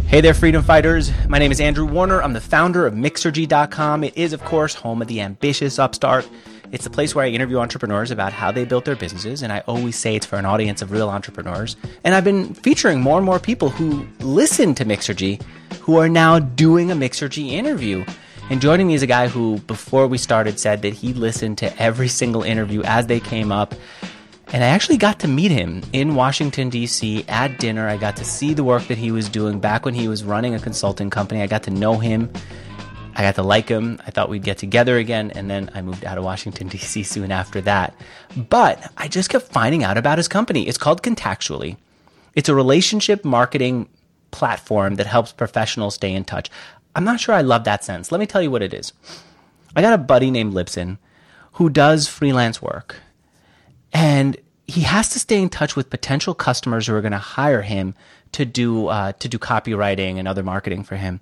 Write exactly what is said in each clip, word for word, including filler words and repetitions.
Hey there, freedom fighters. My name is Andrew Warner. I'm the founder of Mixergy dot com. It is, of course, home of the ambitious upstart. It's the place where I interview entrepreneurs about how they built their businesses, and I always say it's for an audience of real entrepreneurs. And I've been featuring more and more people who listen to Mixergy who are now doing a Mixergy interview. And joining me is a guy who, before we started, said that he listened to every single interview as they came up. And I actually got to meet him in Washington, D C at dinner. I got to see the work that he was doing back when he was running a consulting company. I got to know him. I got to like him. I thought we'd get together again. And then I moved out of Washington, D C soon after that. But I just kept finding out about his company. It's called Contactually. It's a relationship marketing platform that helps professionals stay in touch. I'm not sure I love that sentence. Let me tell you what it is. I got a buddy named Libsyn who does freelance work. And he has to stay in touch with potential customers who are going to hire him to do uh, to do copywriting and other marketing for him.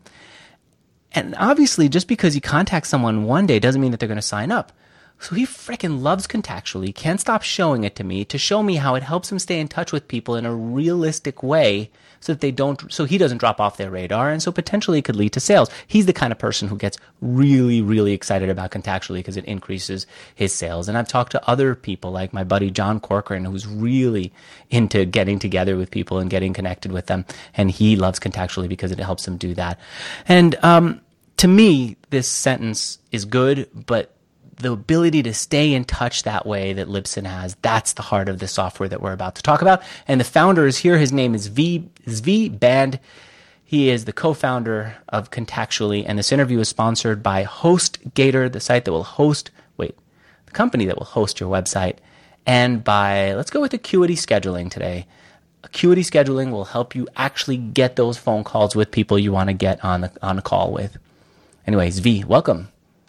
And obviously, just because he contacts someone one day doesn't mean that they're going to sign up. So he freaking loves Contactually, can't stop showing it to me to show me how it helps him stay in touch with people in a realistic way so that they don't, so he doesn't drop off their radar, and so potentially it could lead to sales. He's the kind of person who gets really, really excited about Contactually because it increases his sales. And I've talked to other people like my buddy John Corcoran, who's really into getting together with people and getting connected with them, and he loves Contactually because it helps him do that. And um, to me, this sentence is good, but the ability to stay in touch that way that Libsyn has, that's the heart of the software that we're about to talk about. And the founder is here. His name is V Zvi Band. He is the co-founder of Contactually, and this interview is sponsored by HostGator, the site that will host, wait, the company that will host your website, and by, let's go with Acuity Scheduling today. Acuity Scheduling will help you actually get those phone calls with people you want to get on the, on a call with. Anyway, Zvi, welcome.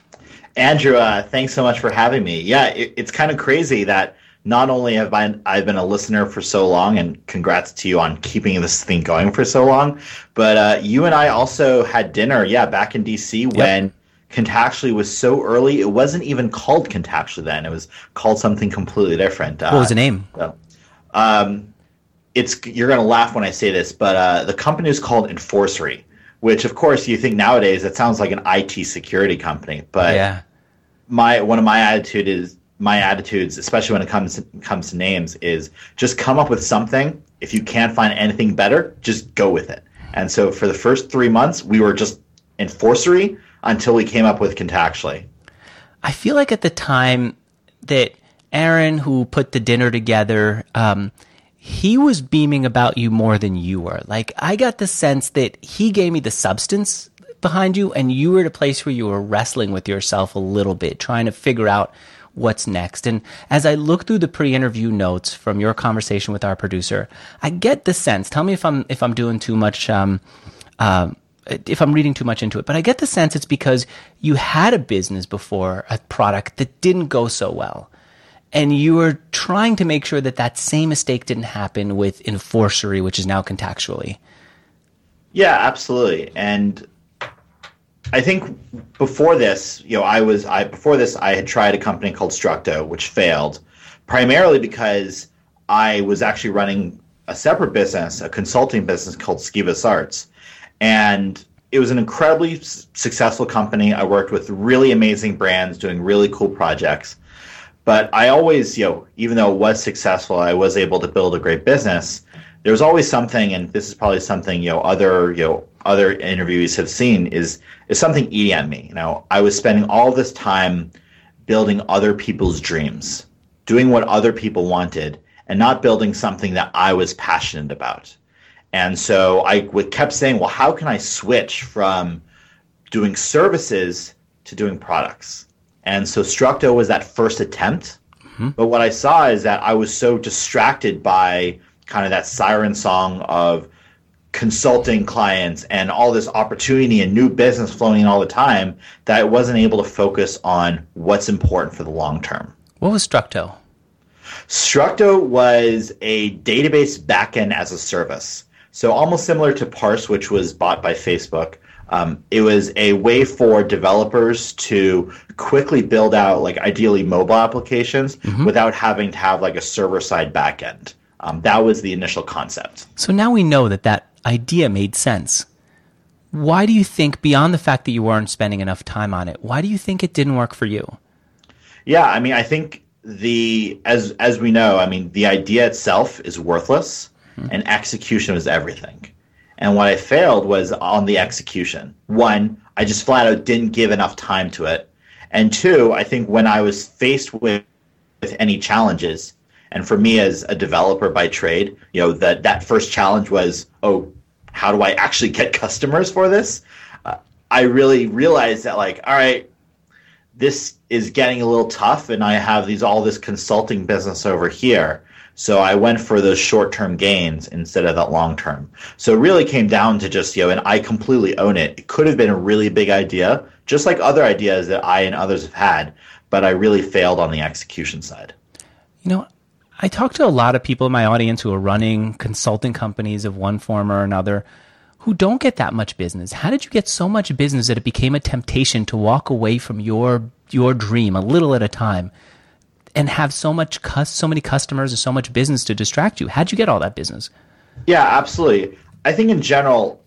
Andrew, uh, thanks so much for having me. Yeah, it, it's kind of crazy that not only have I I've been a listener for so long, and congrats to you on keeping this thing going for so long, but uh, you and I also had dinner, yeah, back in D C when yep. Contactually was so early. It wasn't even called Contactually then. It was called something completely different. What uh, was the name? So, um, it's you're going to laugh when I say this, but uh, the company is called Enforcery, which, of course, you think nowadays it sounds like an I T security company. But yeah. my one of my attitude is my attitudes, especially when it comes to, comes to names, is just come up with something. If you can't find anything better, just go with it. And so for the first three months, we were just Enforcery until we came up with Contactually. I feel like at the time that Aaron, who put the dinner together, um, he was beaming about you more than you were. Like, I got the sense that he gave me the substance behind you, and you were at a place where you were wrestling with yourself a little bit, trying to figure out what's next. And as I look through the pre-interview notes from your conversation with our producer, I get the sense, tell me if I'm if I'm doing too much, um, uh, if I'm reading too much into it, but I get the sense it's because you had a business before, a product that didn't go so well. And you were trying to make sure that that same mistake didn't happen with Enforcery, which is now Contactually. Yeah, absolutely. And I think before this, you know, I was I before this I had tried a company called Structo, which failed, primarily because I was actually running a separate business, a consulting business called Skivas Arts, and it was an incredibly s- successful company. I worked with really amazing brands doing really cool projects. But I always, you know, even though it was successful, I was able to build a great business. There was always something, and this is probably something, you know, other, you know, other interviewees have seen, is is something eating at me. You know, I was spending all this time building other people's dreams, doing what other people wanted, and not building something that I was passionate about. And so I would kept saying, well, how can I switch from doing services to doing products? And so Structo was that first attempt. Mm-hmm. But what I saw is that I was so distracted by kind of that siren song of consulting clients and all this opportunity and new business flowing in all the time that I wasn't able to focus on what's important for the long term. What was Structo? Structo was a database backend as a service. So almost similar to Parse, which was bought by Facebook. Um, it was a way for developers to quickly build out, like, ideally mobile applications mm-hmm. without having to have like a server-side backend. Um, that was the initial concept. So now we know that that idea made sense. Why do you think, beyond the fact that you weren't spending enough time on it, why do you think it didn't work for you? Yeah, I mean, I think the as as we know, I mean, the idea itself is worthless, mm-hmm. and execution is everything. And what I failed was on the execution. One, I just flat out didn't give enough time to it. And two, I think when I was faced with, with any challenges, and for me as a developer by trade, you know, that that first challenge was, oh, how do I actually get customers for this? Uh, I really realized that, like, all right, this is getting a little tough, and I have these all this consulting business over here. So I went for those short-term gains instead of that long-term. So it really came down to just, you know, and I completely own it. It could have been a really big idea, just like other ideas that I and others have had, but I really failed on the execution side. You know, I talk to a lot of people in my audience who are running consulting companies of one form or another who don't get that much business. How did you get so much business that it became a temptation to walk away from your your dream a little at a time and have so much so many customers and so much business to distract you? How'd you get all that business? Yeah, absolutely. I think in general,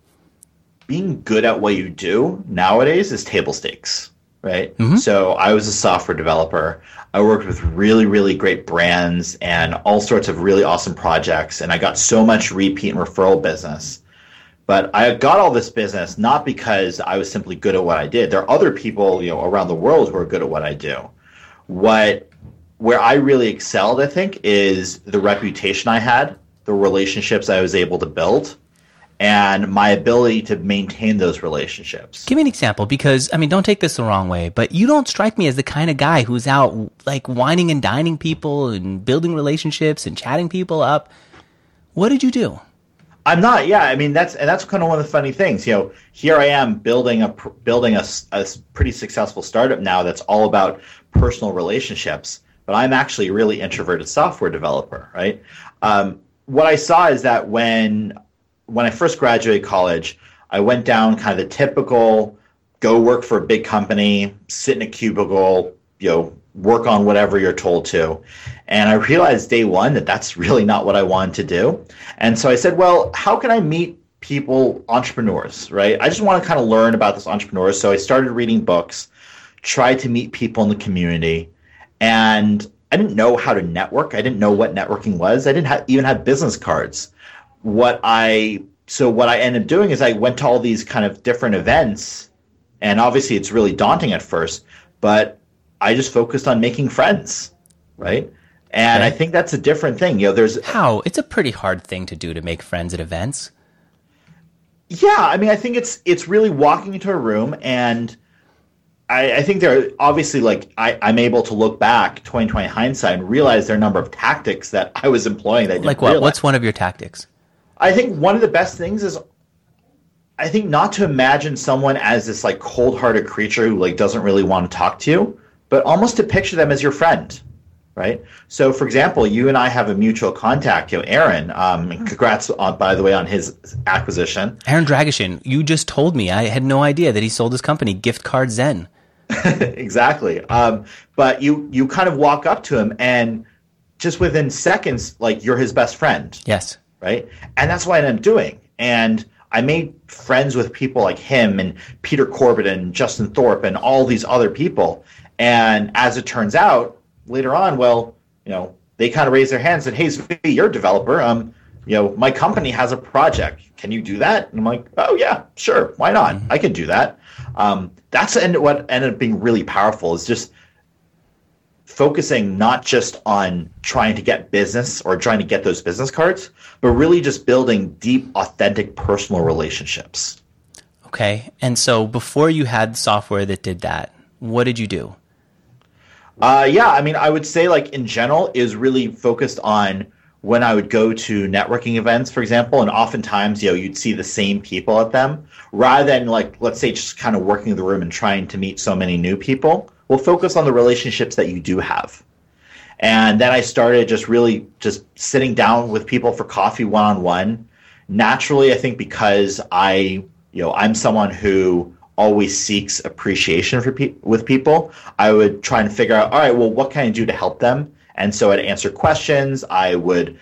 being good at what you do nowadays is table stakes, right? Mm-hmm. So I was a software developer. I worked with really, really great brands and all sorts of really awesome projects, and I got so much repeat and referral business. But I got all this business not because I was simply good at what I did. There are other people, you know, around the world who are good at what I do. What where I really excelled, I think, is the reputation I had, the relationships I was able to build, and my ability to maintain those relationships. Give me an example, because, I mean, don't take this the wrong way, but you don't strike me as the kind of guy who's out, like, whining and dining people and building relationships and chatting people up. What did you do? I'm not. Yeah, I mean, that's and that's kind of one of the funny things. You know, here I am building a building a, a pretty successful startup now that's all about personal relationships, but I'm actually a really introverted software developer, right? Um, what I saw is that when when I first graduated college, I went down kind of the typical go work for a big company, sit in a cubicle, you know, work on whatever you're told to. And I realized day one that that's really not what I wanted to do. And so I said, well, how can I meet people, entrepreneurs, right? I just want to kind of learn about this entrepreneurs. So I started reading books, tried to meet people in the community, and I didn't know how to network. I didn't know what networking was. I didn't have, even have business cards. What I so what I ended up doing is I went to all these kind of different events, and obviously it's really daunting at first, but I just focused on making friends, right? And okay. I think that's a different thing. You know, there's how it's a pretty hard thing to do to make friends at events. Yeah, I mean, I think it's it's really walking into a room, and I, I think there are obviously, like, I, I'm able to look back twenty twenty hindsight and realize there are a number of tactics that I was employing that I didn't like what? realize. What's one of your tactics? I think one of the best things is, I think, not to imagine someone as this like cold-hearted creature who like doesn't really want to talk to you, but almost to picture them as your friend, right? So, for example, you and I have a mutual contact, you know, Aaron. Um, and congrats, on, by the way, on his acquisition. Aaron Dragashin, you just told me. I had no idea that he sold his company, Gift Card Zen. Exactly. Um, but you you kind of walk up to him, and just within seconds, like, you're his best friend. Yes. Right? And that's what I ended up doing. And I made friends with people like him and Peter Corbett and Justin Thorpe and all these other people. And as it turns out, later on, well, you know, they kind of raised their hands and said, hey, Zvi, you're a developer. Um, you know, my company has a project. Can you do that? And I'm like, oh, yeah, sure. Why not? Mm-hmm. I can do that. Um, that's what ended up being really powerful, is just focusing not just on trying to get business or trying to get those business cards, but really just building deep, authentic, personal relationships. Okay. And so before you had software that did that, what did you do? Uh, yeah, I mean, I would say, like, in general, is really focused on when I would go to networking events, for example, and oftentimes, you know, you'd see the same people at them, rather than, like, let's say, just kind of working the room and trying to meet so many new people. We'll focus on the relationships that you do have. And then I started just really just sitting down with people for coffee one-on-one. Naturally, I think because I, you know, I'm someone who always seeks appreciation for pe- with people, I would try and figure out, all right, well, what can I do to help them? And so I'd answer questions. I would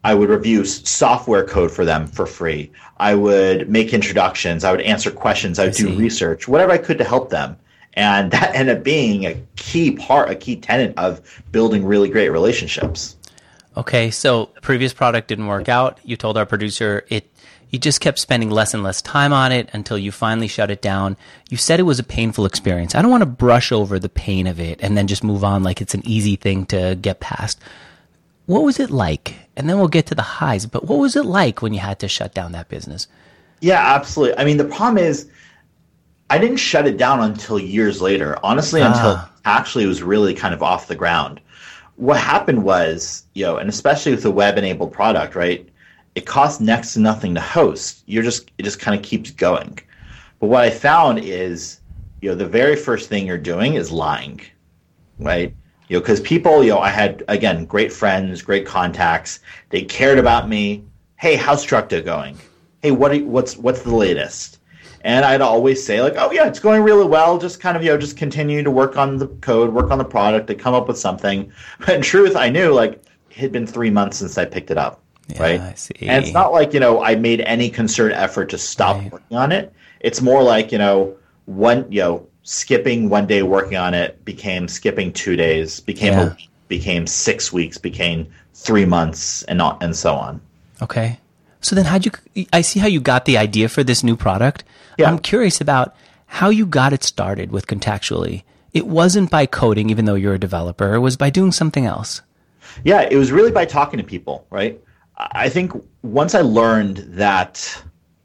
I would review software code for them for free. I would make introductions. I would answer questions. I would I do research, whatever I could to help them. And that ended up being a key part, a key tenet of building really great relationships. Okay, so previous product didn't work out. You told our producer it. You just kept spending less and less time on it until you finally shut it down. You said it was a painful experience. I don't want to brush over the pain of it and then just move on like it's an easy thing to get past. What was it like? And then we'll get to the highs, but what was it like when you had to shut down that business? Yeah, absolutely. I mean, the problem is I didn't shut it down until years later, honestly, ah. until actually it was really kind of off the ground. What happened was, you know, and especially with the web-enabled product, right, it costs next to nothing to host. You're just it just kind of keeps going. But what I found is, you know, the very first thing you're doing is lying, right? You know, because people, you know, I had, again, great friends, great contacts. They cared about me. Hey, how's Structo going? Hey, what are you, what's what's the latest? And I'd always say, like, oh, yeah, it's going really well. Just kind of, you know, just continue to work on the code, work on the product, to come up with something. But in truth, I knew, like, it had been three months since I picked it up, yeah, right? I see. And it's not like, you know, I made any concerted effort to stop right. working on it. It's more like, you know, one, you know, skipping one day working on it became skipping two days, became yeah. a week, became six weeks, became three months, and not, and so on. Okay. So then how'd you, I see how you got the idea for this new product. Yeah. I'm curious about how you got it started with Contactually. It wasn't by coding, even though you're a developer. It was by doing something else. Yeah, it was really by talking to people, right? I think once I learned that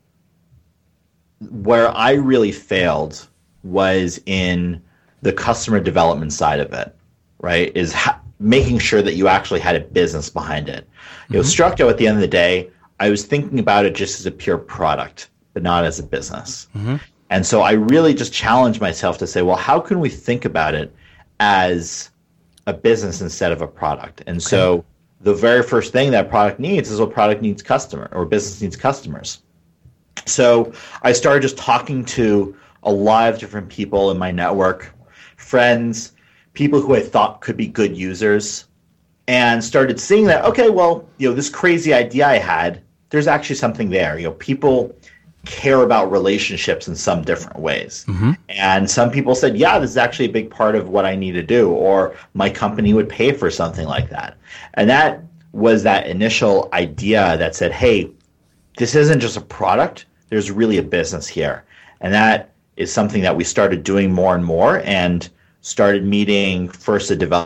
where I really failed was in the customer development side of it, right? Is ha- making sure that you actually had a business behind it. You know, mm-hmm. Structo, at the end of the day, I was thinking about it just as a pure product, but not as a business. Mm-hmm. And so I really just challenged myself to say, well, how can we think about it as a business instead of a product? And okay. so the very first thing that product needs is what product needs customer, or business needs customers. So I started just talking to a lot of different people in my network, friends, people who I thought could be good users, and started seeing that, okay, well, you know, this crazy idea I had, there's actually something there. You know, people care about relationships in some different ways. Mm-hmm. And some people said, yeah, this is actually a big part of what I need to do, or my company would pay for something like that. And that was that initial idea that said, hey, this isn't just a product, there's really a business here. And that is something that we started doing more and more, and started meeting first a developer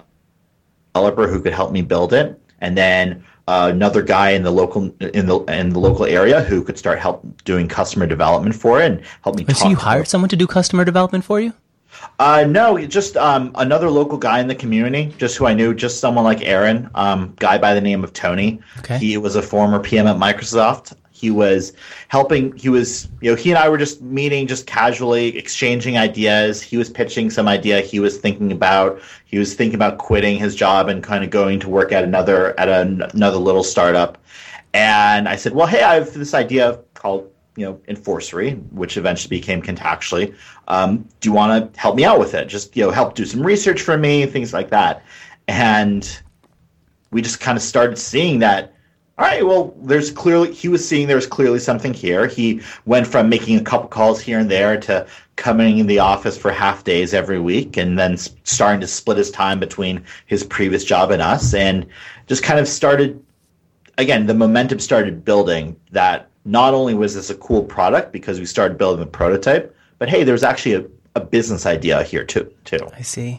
who could help me build it, and then uh, another guy in the local in the in the local area who could start help doing customer development for it and help me. Wait, talk so you hired someone to do customer development for you? Uh, no, just um, another local guy in the community, just who I knew, just someone like Aaron, um, guy by the name of Tony. Okay. He was a former P M at Microsoft. He was helping, he was, you know, he and I were just meeting, just casually exchanging ideas. He was pitching some idea he was thinking about. He was thinking about quitting his job and kind of going to work at another, at a, another little startup. And I said, well, hey, I have this idea called, you know, Enforcery, which eventually became Contactually. Um, do you want to help me out with it? Just, you know, help do some research for me, things like that. And we just kind of started seeing that, all right, well, there's clearly, he was seeing there's clearly something here. He went from making a couple calls here and there to coming in the office for half days every week, and then starting to split his time between his previous job and us, and just kind of started, again, the momentum started building that not only was this a cool product because we started building the prototype, but hey, there's actually a, a business idea here too, too. I see.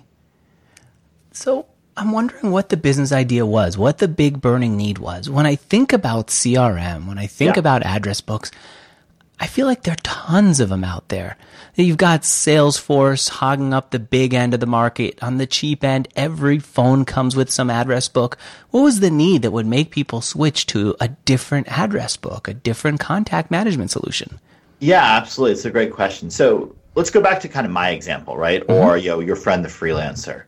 So I'm wondering what the business idea was, what the big burning need was. When I think about C R M, when I think yeah. about address books, I feel like there are tons of them out there. You've got Salesforce hogging up the big end of the market. On the cheap end, every phone comes with some address book. What was the need that would make people switch to a different address book, a different contact management solution? Yeah, absolutely. It's a great question. So let's go back to kind of my example, right? Mm-hmm. Or, you know, your friend, the freelancer.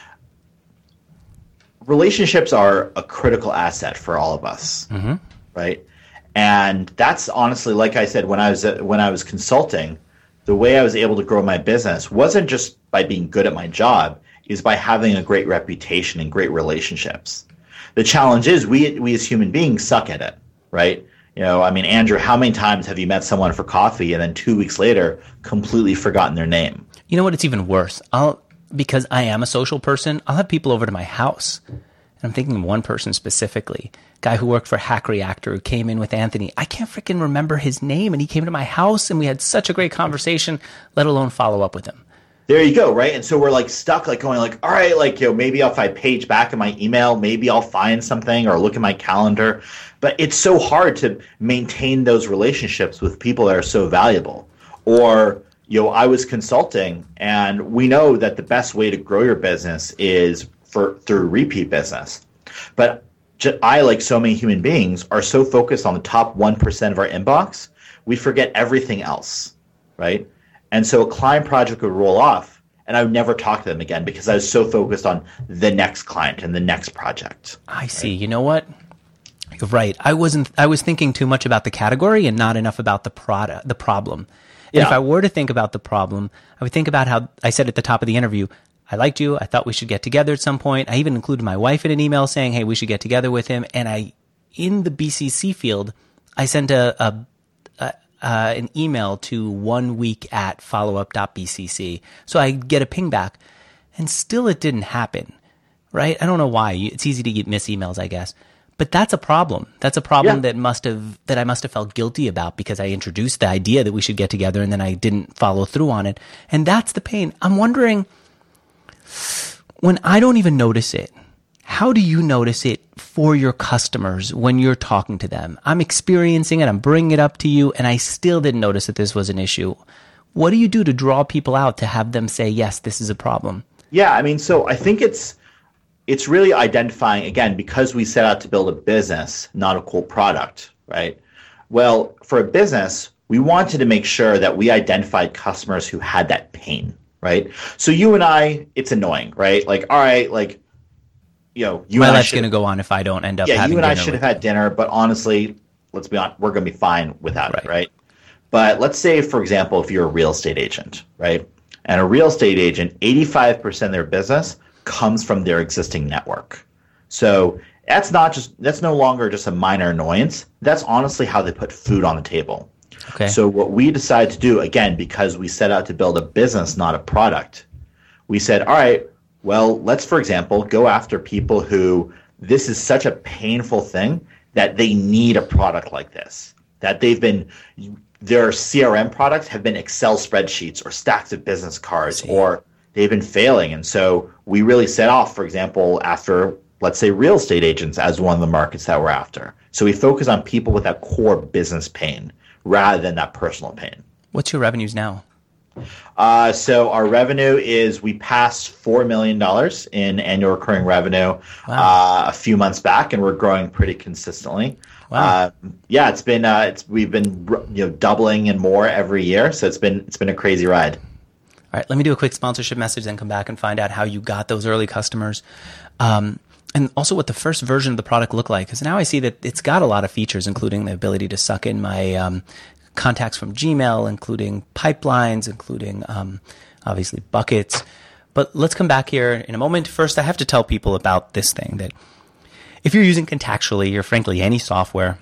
Relationships are a critical asset for all of us, mm-hmm. right? And that's honestly, like I said, when I was when I was consulting, the way I was able to grow my business wasn't just by being good at my job, is by having a great reputation and great relationships. The challenge is we we as human beings suck at it, right? You know, I mean, Andrew, how many times have you met someone for coffee and then two weeks later completely forgotten their name? You know what? It's even worse. I'll because I am a social person. I'll have people over to my house, and I'm thinking of one person specifically, guy who worked for Hack Reactor who came in with Anthony. I can't freaking remember his name, and he came to my house, and we had such a great conversation. Let alone follow up with him. There you go, right? And so we're like stuck, like going like, all right, like, you know, maybe if I page back in my email, maybe I'll find something or look at my calendar. But it's so hard to maintain those relationships with people that are so valuable. Or, you know, I was consulting, and we know that the best way to grow your business is for through repeat business. But I, like so many human beings, are so focused on the top one percent of our inbox, we forget everything else, right? And so a client project would roll off, and I would never talk to them again because I was so focused on the next client and the next project. I see. Right? You know what? You're right. I wasn't. I was thinking too much about the category and not enough about the product, the problem. And yeah. If I were to think about the problem, I would think about how I said at the top of the interview, I liked you. I thought we should get together at some point. I even included my wife in an email saying, hey, we should get together with him. And I, in the B C C field, I sent a, a Uh, an email to one week at followup dot b c c. So I get a ping back, and still it didn't happen, right? I don't know why. It's easy to miss emails, I guess. But that's a problem. That's a problem yeah. that must have that I must have felt guilty about because I introduced the idea that we should get together and then I didn't follow through on it. And that's the pain. I'm wondering, when I don't even notice it, how do you notice it for your customers when you're talking to them? I'm experiencing it. I'm bringing it up to you, and I still didn't notice that this was an issue. What do you do to draw people out to have them say, yes, this is a problem? Yeah, I mean, so I think it's it's really identifying, again, because we set out to build a business, not a cool product, right? Well, for a business, we wanted to make sure that we identified customers who had that pain, right? So you and I, it's annoying, right? Like, all right, like, you know, you my and life's going to go on if I don't end up yeah, having you and I dinner should with have had dinner, but honestly, let's be honest, we're going to be fine without Right. it, right? But let's say, for example, if you're a real estate agent, right? And a real estate agent, eighty-five percent of their business comes from their existing network. So that's not just, that's no longer just a minor annoyance. That's honestly how they put food on the table. Okay. So what we decided to do, again, because we set out to build a business, not a product, we said, all right, well, let's, for example, go after people who this is such a painful thing that they need a product like this, that they've been, their C R M products have been Excel spreadsheets or stacks of business cards, or they've been failing. And so we really set off, for example, after, let's say, real estate agents as one of the markets that we're after. So we focus on people with that core business pain rather than that personal pain. What's your revenues now? Uh, so our revenue is, we passed four million dollars in annual recurring revenue wow. uh, a few months back, and we're growing pretty consistently. Wow. Uh, yeah, it's been uh, it's we've been you know doubling and more every year, so it's been it's been a crazy ride. All right, let me do a quick sponsorship message, then come back and find out how you got those early customers, um, and also what the first version of the product looked like. Because now I see that it's got a lot of features, including the ability to suck in my um, contacts from Gmail, including pipelines, including um, obviously buckets. But let's come back here in a moment. First, I have to tell people about this thing, that if you're using Contactually or frankly any software,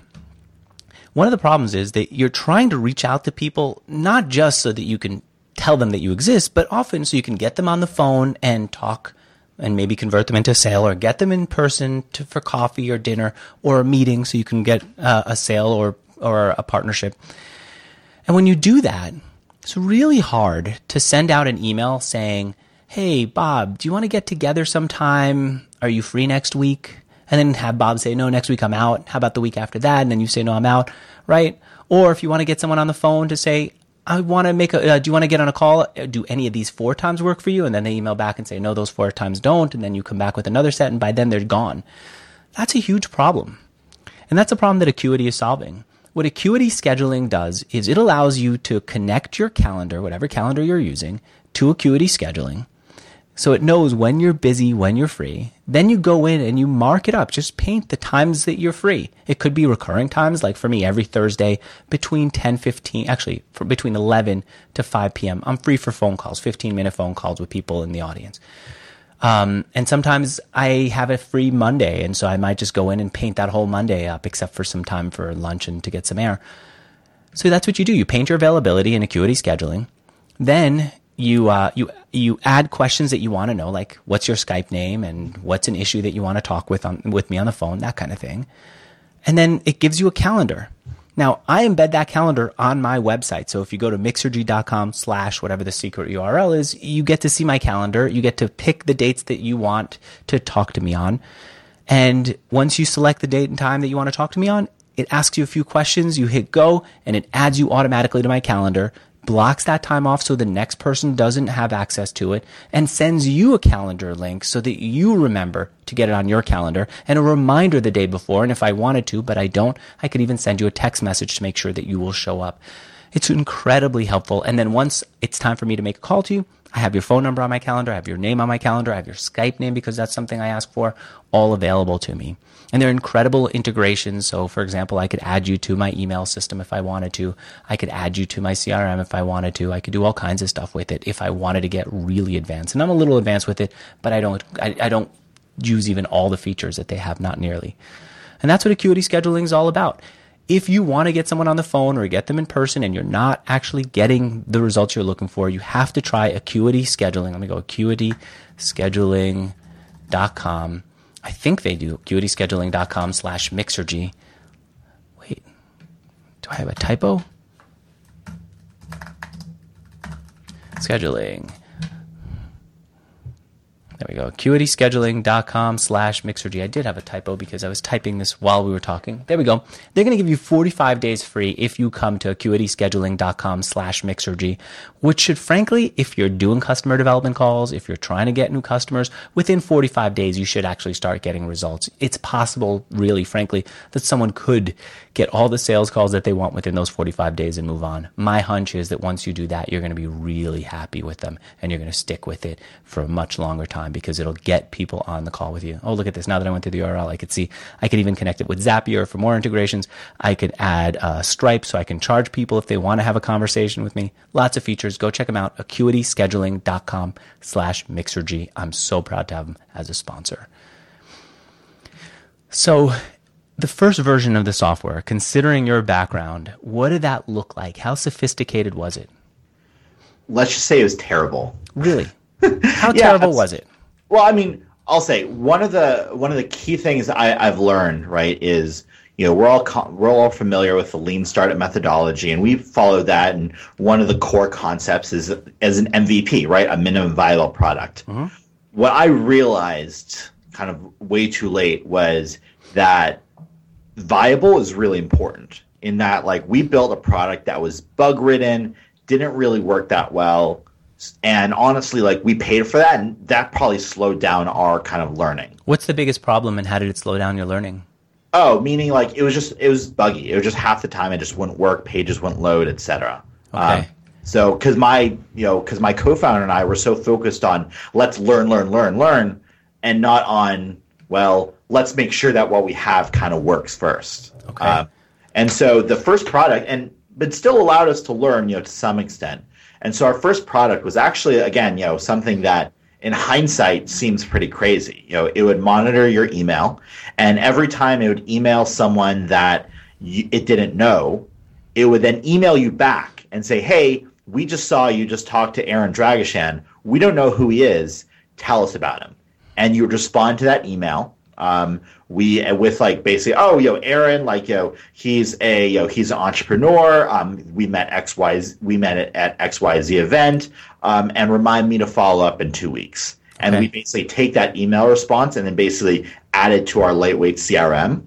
one of the problems is that you're trying to reach out to people not just so that you can tell them that you exist, but often so you can get them on the phone and talk and maybe convert them into a sale, or get them in person to, for coffee or dinner or a meeting so you can get uh, a sale or or a partnership. And when you do that, it's really hard to send out an email saying, hey, Bob, do you want to get together sometime? Are you free next week? And then have Bob say, no, next week I'm out. How about the week after that? And then you say, no, I'm out, right? Or if you want to get someone on the phone to say, I want to make a, uh, do you want to get on a call? Do any of these four times work for you? And then they email back and say, no, those four times don't. And then you come back with another set, and by then they're gone. That's a huge problem. And that's a problem that Acuity is solving. What Acuity scheduling does is it allows you to connect your calendar, whatever calendar you're using, to Acuity scheduling. So it knows when you're busy, when you're free. Then you go in and you mark it up. Just paint the times that you're free. It could be recurring times, like for me, every Thursday between ten, fifteen, actually for between eleven to five p.m. I'm free for phone calls, fifteen minute phone calls with people in the audience. Um, and sometimes I have a free Monday, and so I might just go in and paint that whole Monday up, except for some time for lunch and to get some air. So that's what you do. You paint your availability in Acuity Scheduling. Then you uh, you you add questions that you want to know, like what's your Skype name and what's an issue that you want to talk with on with me on the phone, that kind of thing. And then it gives you a calendar. Now, I embed that calendar on my website. So if you go to mixergy.com slash whatever the secret U R L is, you get to see my calendar. You get to pick the dates that you want to talk to me on. And once you select the date and time that you want to talk to me on, it asks you a few questions. You hit go, and it adds you automatically to my calendar, blocks that time off so the next person doesn't have access to it, and sends you a calendar link so that you remember to get it on your calendar, and a reminder the day before. And if I wanted to, but I don't, I could even send you a text message to make sure that you will show up. It's incredibly helpful. And then once it's time for me to make a call to you, I have your phone number on my calendar, I have your name on my calendar, I have your Skype name because that's something I ask for, all available to me. And they're incredible integrations. So, for example, I could add you to my email system if I wanted to. I could add you to my C R M if I wanted to. I could do all kinds of stuff with it if I wanted to get really advanced. And I'm a little advanced with it, but I don't I, I don't use even all the features that they have, not nearly. And that's what Acuity Scheduling is all about. If you want to get someone on the phone or get them in person and you're not actually getting the results you're looking for, you have to try Acuity Scheduling. Let me go acuity scheduling dot com. I think they do acuity scheduling dot com slash mixergy. Wait, do I have a typo? Scheduling. There we go. acuity scheduling dot com slash mixergy. I did have a typo because I was typing this while we were talking. There we go. They're going to give you forty-five days free if you come to acuity scheduling dot com slash mixergy, which should, frankly, if you're doing customer development calls, if you're trying to get new customers, within forty-five days, you should actually start getting results. It's possible, really, frankly, that someone could get all the sales calls that they want within those forty-five days and move on. My hunch is that once you do that, you're going to be really happy with them and you're going to stick with it for a much longer time, because it'll get people on the call with you. Oh, look at this. Now that I went through the U R L, I could see, I could even connect it with Zapier for more integrations. I could add uh, Stripe so I can charge people if they want to have a conversation with me. Lots of features. Go check them out. acuity scheduling dot com slash mixergy. I'm so proud to have them as a sponsor. So the first version of the software, considering your background, what did that look like? How sophisticated was it? Let's just say it was terrible. Really? How yeah, terrible was it? Well, I mean, I'll say one of the one of the key things I, I've learned, right, is, you know, we're all we're all familiar with the lean startup methodology, and we follow that. And one of the core concepts is as an M V P, right, a minimum viable product. Mm-hmm. What I realized, kind of way too late, was that viable is really important. In that, like, we built a product that was bug ridden, didn't really work that well. And honestly, like, we paid for that, and that probably slowed down our kind of learning. What's the biggest problem, and how did it slow down your learning? Oh, meaning like it was just it was buggy. It was just half the time it just wouldn't work, pages wouldn't load, et cetera. Okay. Um, so, because my you know because my co-founder and I were so focused on let's learn, learn, learn, learn, and not on, well, let's make sure that what we have kind of works first. Okay. Uh, and so the first product, and but still allowed us to learn, you know, to some extent. And so our first product was actually, again, you know, something that in hindsight seems pretty crazy. You know, it would monitor your email, and every time it would email someone that you, it didn't know, it would then email you back and say, hey, we just saw you just talk to Aaron Dragashan. We don't know who he is. Tell us about him. And you would respond to that email. Um, we with like basically, oh, yo, Aaron, like, yo, he's a, yo, he's an entrepreneur. Um, we met X Y Z, we met at, at X Y Z event, um, and remind me to follow up in two weeks. And okay. we basically take that email response and then basically add it to our lightweight C R M.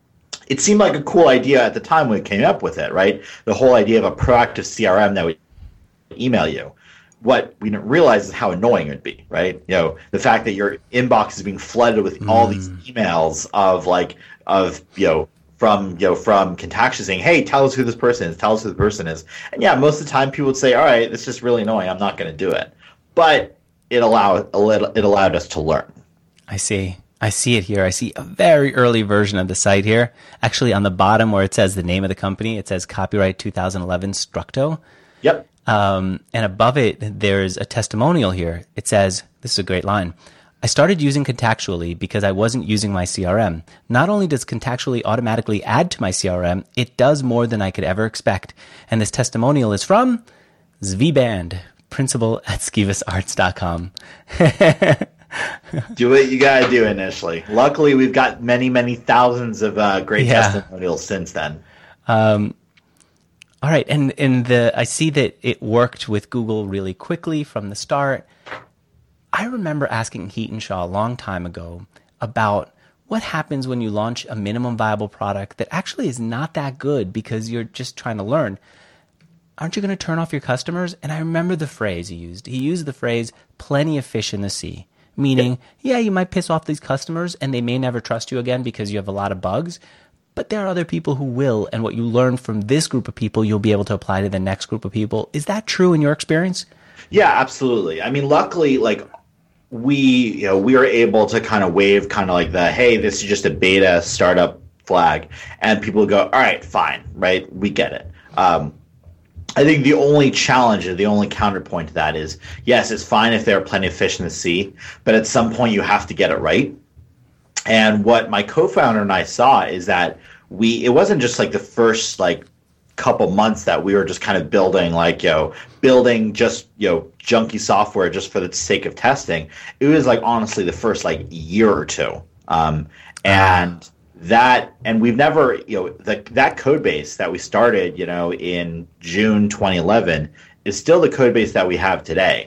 It seemed like a cool idea at the time when we came up with it, right? The whole idea of a proactive C R M that would email you. What we didn't realize is how annoying it would be, right? You know, the fact that your inbox is being flooded with mm. all these emails of like, of, you know, from, you know, from Contactually saying, hey, tell us who this person is, tell us who the person is. And yeah, most of the time people would say, all right, this is just really annoying, I'm not going to do it. But it allowed, it allowed us to learn. I see. I see it here. I see a very early version of the site here. Actually, on the bottom where it says the name of the company, it says copyright two thousand eleven Structo. Yep. Um, and above it, there's a testimonial here. It says, this is a great line, I started using Contactually because I wasn't using my C R M. Not only does Contactually automatically add to my C R M, it does more than I could ever expect. And this testimonial is from Zvi Band, principal at skivus arts dot com. Do what you gotta do initially. Luckily, we've got many, many thousands of uh, great yeah. testimonials since then. Um, all right, and and the I see that it worked with Google really quickly from the start. I remember asking Hiten Shah a long time ago about what happens when you launch a minimum viable product that actually is not that good because you're just trying to learn. Aren't you going to turn off your customers? And I remember the phrase he used. He used the phrase, plenty of fish in the sea, meaning, yeah, you might piss off these customers and they may never trust you again because you have a lot of bugs, but there are other people who will, and what you learn from this group of people, you'll be able to apply to the next group of people. Is that true in your experience? Yeah, absolutely. I mean, luckily, like, we, you know, we were able to kind of wave kind of like the, hey, this is just a beta startup flag, and people go, all right, fine, right? We get it. Um, I think the only challenge or the only counterpoint to that is, yes, it's fine if there are plenty of fish in the sea, but at some point you have to get it right. And what my co-founder and I saw is that we, it wasn't just like the first like couple months that we were just kind of building like, you know, building just, you know, junky software just for the sake of testing. It was like honestly the first like year or two. Um, and that, and we've never, you know, the, that code base that we started, you know, in June twenty eleven is still the code base that we have today.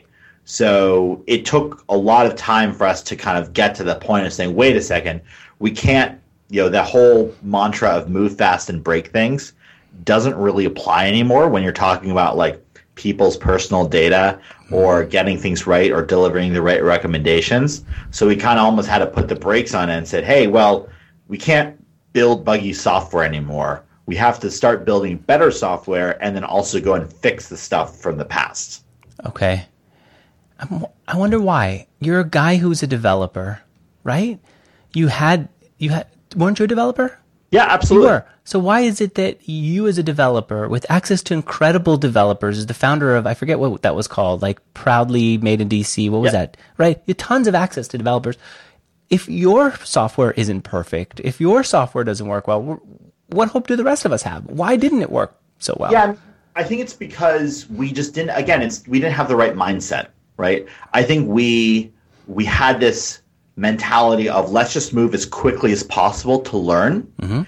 So it took a lot of time for us to kind of get to the point of saying, wait a second, we can't, you know, the whole mantra of move fast and break things doesn't really apply anymore when you're talking about like people's personal data or getting things right or delivering the right recommendations. So we kind of almost had to put the brakes on it and said, hey, well, we can't build buggy software anymore. We have to start building better software and then also go and fix the stuff from the past. Okay. I'm, I wonder why. You're a guy who's a developer, right? You had, you had, weren't you a developer? Yeah, absolutely. You were. So why is it that you as a developer with access to incredible developers, as the founder of, I forget what that was called, like Proudly Made in D C, what was yeah. that? Right? You have tons of access to developers. If your software isn't perfect, if your software doesn't work well, what hope do the rest of us have? Why didn't it work so well? Yeah, I think it's because we just didn't, again, it's we didn't have the right mindset, right? I think we we had this mentality of let's just move as quickly as possible to learn. Mm-hmm.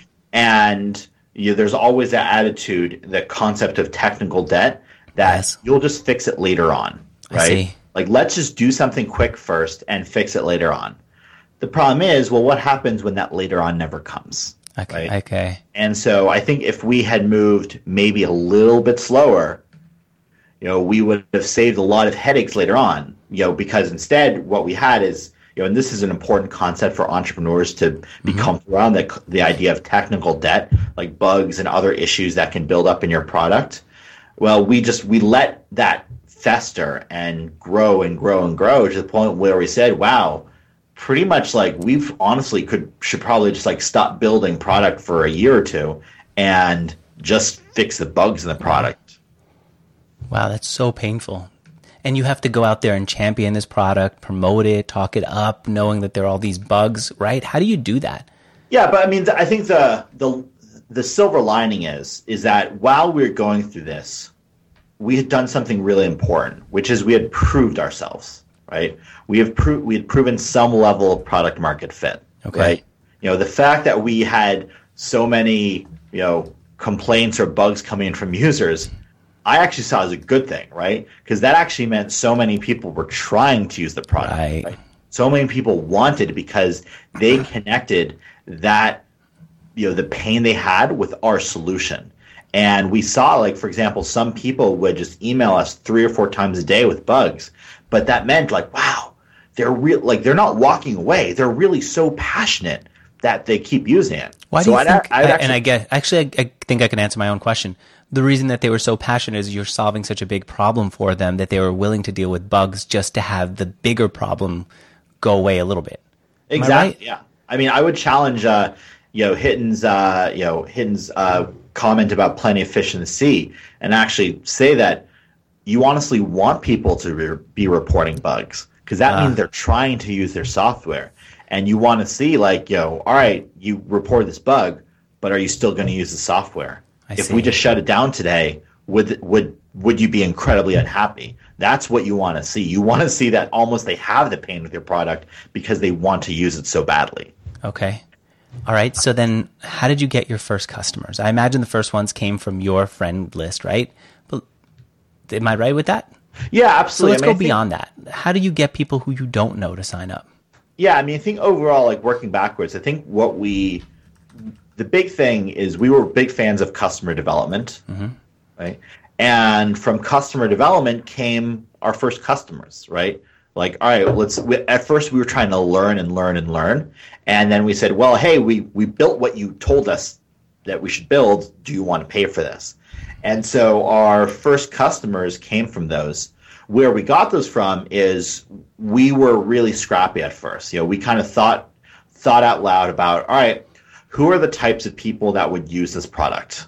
And you know, there's always that attitude, the concept of technical debt, that yes. you'll just fix it later on, right? I see. Like, let's just do something quick first and fix it later on. The problem is, well, what happens when that later on never comes? Okay. Right? Okay. And so I think if we had moved maybe a little bit slower, you know, we would have saved a lot of headaches later on, you know, because instead what we had is, you know, and this is an important concept for entrepreneurs to be mm-hmm. comfortable around, the, the idea of technical debt, like bugs and other issues that can build up in your product. Well, we just, we let that fester and grow and grow and grow to the point where we said, wow, pretty much like we've honestly could, should probably just like stop building product for a year or two and just fix the bugs in the product. Wow, that's so painful. And you have to go out there and champion this product, promote it, talk it up, knowing that there are all these bugs, right? How do you do that? Yeah, but I mean, I think the the the silver lining is is that while we were going through this, we had done something really important, which is we had proved ourselves, right? We have pro- we had proven some level of product market fit, okay. right? You know, the fact that we had so many, you know, complaints or bugs coming in from users, I actually saw as a good thing, right? Because that actually meant so many people were trying to use the product. Right. Right? So many people wanted it because they connected that, you know, the pain they had with our solution. And we saw, like, for example, some people would just email us three or four times a day with bugs. But that meant, like, wow, they're real, like, they're not walking away. They're really so passionate that they keep using it. Why do so you I'd, think, I'd I, actually, and I get, actually, I, I think I can answer my own question. The reason that they were so passionate is you're solving such a big problem for them that they were willing to deal with bugs just to have the bigger problem go away a little bit. Am exactly. I right? Yeah. I mean, I would challenge, uh, you know, Hitten's, uh, you know, Hitten's uh, comment about plenty of fish in the sea, and actually say that you honestly want people to re- be reporting bugs, because that Ah. means they're trying to use their software. And you want to see, like, you know, all right, you report this bug, but are you still going to use the software? I If see. we just shut it down today, would would would you be incredibly unhappy? That's what you want to see. You want to see that almost they have the pain with your product because they want to use it so badly. Okay. All right. So then how did you get your first customers? I imagine the first ones came from your friend list, right? But am I right with that? Yeah, So absolutely. let's I mean, go I think- beyond that. How do you get people who you don't know to sign up? Yeah, I mean, I think overall, like working backwards, I think what we, the big thing is we were big fans of customer development, right? And from customer development came our first customers, right? Like, all right, let's. We, at first, we were trying to learn and learn and learn, and then we said, well, hey, we we built what you told us that we should build. Do you want to pay for this? And so our first customers came from those. Where we got those from is we were really scrappy at first. You know, we kind of thought thought out loud about, all right, who are the types of people that would use this product?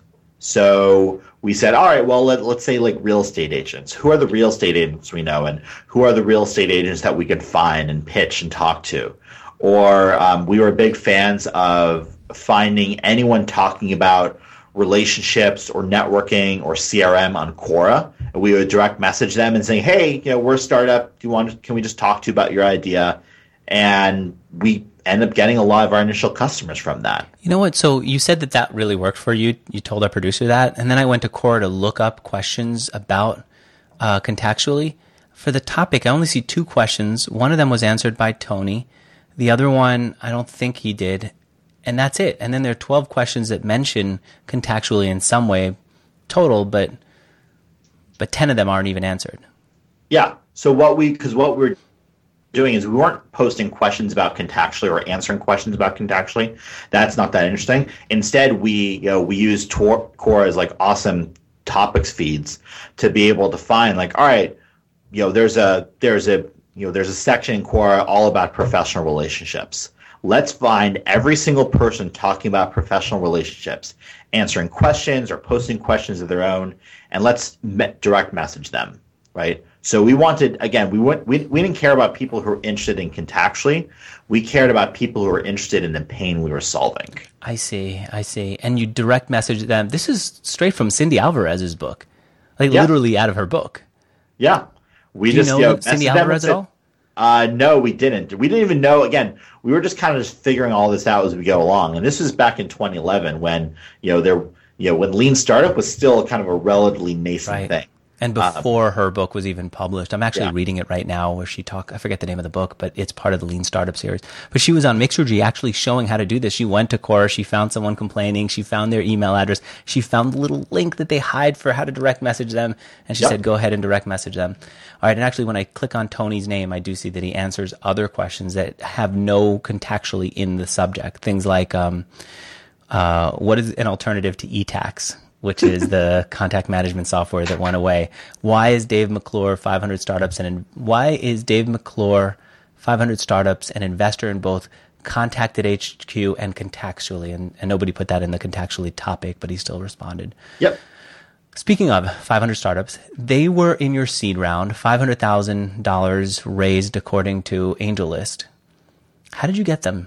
So we said, all right, well, let, let's say like real estate agents. Who are the real estate agents we know, and who are the real estate agents that we can find and pitch and talk to? Or um, we were big fans of finding anyone talking about relationships or networking or C R M on Quora. And we would direct message them and say, hey, you know, we're a startup. Do you want to, can we just talk to you about your idea? And we end up getting a lot of our initial customers from that. You know what? So you said that that really worked for you. You told our producer that. And then I went to Quora to look up questions about uh, Contactually. For the topic, I only see two questions. One of them was answered by Tony. The other one, I don't think he did. And that's it. And then there are twelve questions that mention Contactually in some way total, but but ten of them aren't even answered. Yeah. So what we, because what we're doing is we weren't posting questions about Contactually or answering questions about Contactually. That's not that interesting. Instead, we, you know, we use Tor- Quora's like awesome topics feeds to be able to find like, all right, you know, there's a there's a you know there's a section in Quora all about professional relationships. Let's find every single person talking about professional relationships, answering questions or posting questions of their own, and let's me- direct message them, right? So we wanted, again, we, went, we we didn't care about people who were interested in Contactually. We cared about people who were interested in the pain we were solving. I see, I see. And you direct message them. This is straight from Cindy Alvarez's book, like Yeah. literally out of her book. Yeah. We Do you just know you know, Cindy messaged them and Alvarez at said- all? Uh, no, we didn't. We didn't even know. Again, we were just kind of just figuring all this out as we go along. And this was back in twenty eleven when, you know, there, you know, when Lean Startup was still kind of a relatively nascent Right. thing. And before her book was even published. I'm actually Yeah. reading it right now where she talk. I forget the name of the book, but it's part of the Lean Startup series. But she was on Mixergy actually showing how to do this. She went to Quora. She found someone complaining. She found their email address. She found the little link that they hide for how to direct message them. And she Yep. said, go ahead and direct message them. All right. And actually, when I click on Tony's name, I do see that he answers other questions that have no contactually in the subject. Things like, um, uh, what is an alternative to e-tax? Which is the contact management software that went away. Why is Dave McClure five hundred startups and why is Dave McClure five hundred startups an investor in both Contacted H Q and Contactually? And, and nobody put that in the Contactually topic, but he still responded. Yep. Speaking of five hundred startups, they were in your seed round, five hundred thousand dollars raised according to AngelList. How did you get them?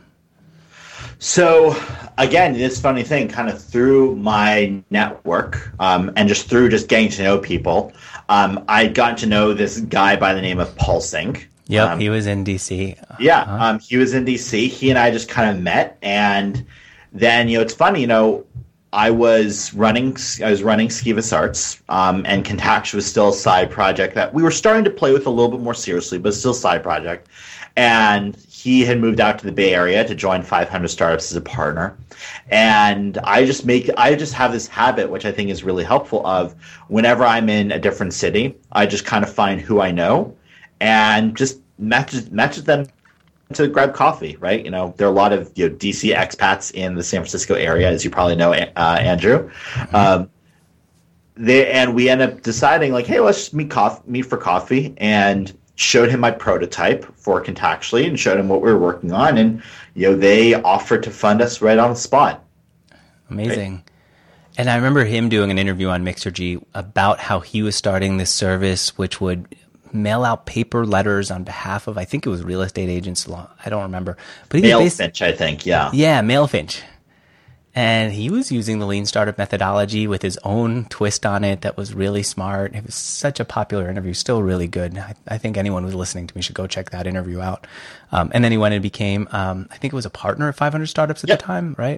So again, this funny thing, kind of through my network um, and just through just getting to know people, um, I got to know this guy by the name of Paul Sink. Yep, Um, he was in D C. Yeah, Uh-huh. um, he was in D C. He and I just kind of met, and then you know it's funny. You know, I was running. I was running Skivus Arts, um, and Contactually was still a side project that we were starting to play with a little bit more seriously, but still a side project. And he had moved out to the Bay Area to join five hundred Startups as a partner. And I just make. I just have this habit, which I think is really helpful. Of whenever I'm in a different city, I just kind of find who I know, and just matches matches them to grab coffee, right? You know, there are a lot of you know, D C expats in the San Francisco area, as you probably know, uh, Andrew. Mm-hmm. Um, they and we end up deciding, like, hey, let's meet coffee, meet for coffee, and showed him my prototype for Contactually and showed him what we were working on, and you know, they offered to fund us right on the spot. Amazing. Right? And I remember him doing an interview on Mixergy about how he was starting this service, which would mail out paper letters on behalf of, I think it was real estate agents. I don't remember. But he Mail was based, Finch, I think, yeah. Yeah, Mail Finch. And he was using the lean startup methodology with his own twist on it that was really smart. It was such a popular interview, still really good. I, I think anyone who's listening to me should go check that interview out. Um, and then he went and became, um, I think it was a partner at five hundred Startups at yep. the time, right?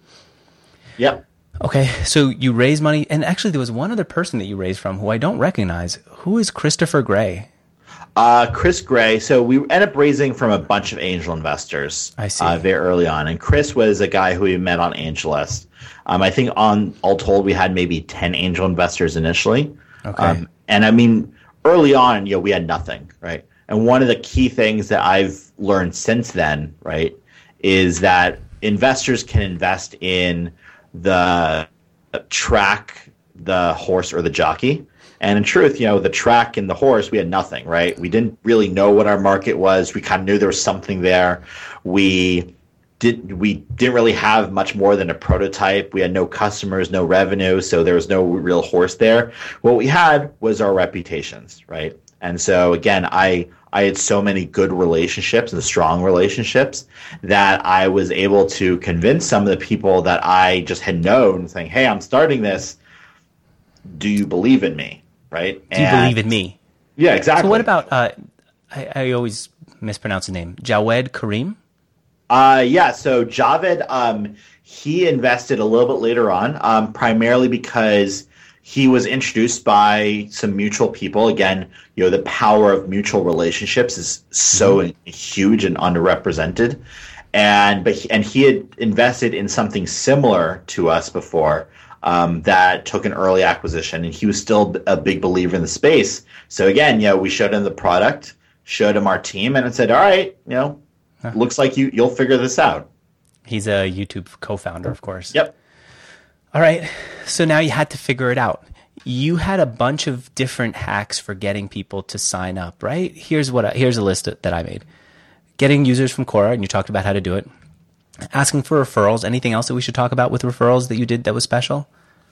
Yep. Okay, so you raised money. And actually, there was one other person that you raised from who I don't recognize. Who is Christopher Gray? Uh, Chris Gray. So we ended up raising from a bunch of angel investors. I see. Uh, very early on. And Chris was a guy who we met on AngelList. Um, I think on all told, we had maybe ten angel investors initially. Okay. Um, and I mean, early on, you know, we had nothing, right? And one of the key things that I've learned since then, right, is that investors can invest in the track, the horse, or the jockey. And in truth, you know, the track and the horse, we had nothing, right? We didn't really know what our market was. We kind of knew there was something there. We did we didn't really have much more than a prototype. We had no customers, no revenue, so there was no real horse there. What we had was our reputations, right? And so again, I I had so many good relationships and strong relationships that I was able to convince some of the people that I just had known, saying, "Hey, I'm starting this. Do you believe in me?" Right? Do you and, believe in me? Yeah, exactly. So what about, uh, I, I always mispronounce the name, Jawed Karim? Uh, yeah, so Javed, um, he invested a little bit later on, um, primarily because he was introduced by some mutual people. Again, you know, the power of mutual relationships is so mm-hmm. huge and underrepresented. And but he, and he had invested in something similar to us before. Um, that took an early acquisition, and he was still a big believer in the space. So again, you know, we showed him the product, showed him our team, and it said, "All right, you know, huh. looks like you you'll figure this out." He's a YouTube co-founder, of course. Yep. All right. So now you had to figure it out. You had a bunch of different hacks for getting people to sign up, right? Here's what I, here's a list that I made: getting users from Quora, and you talked about how to do it. Asking for referrals. Anything else that we should talk about with referrals that you did that was special?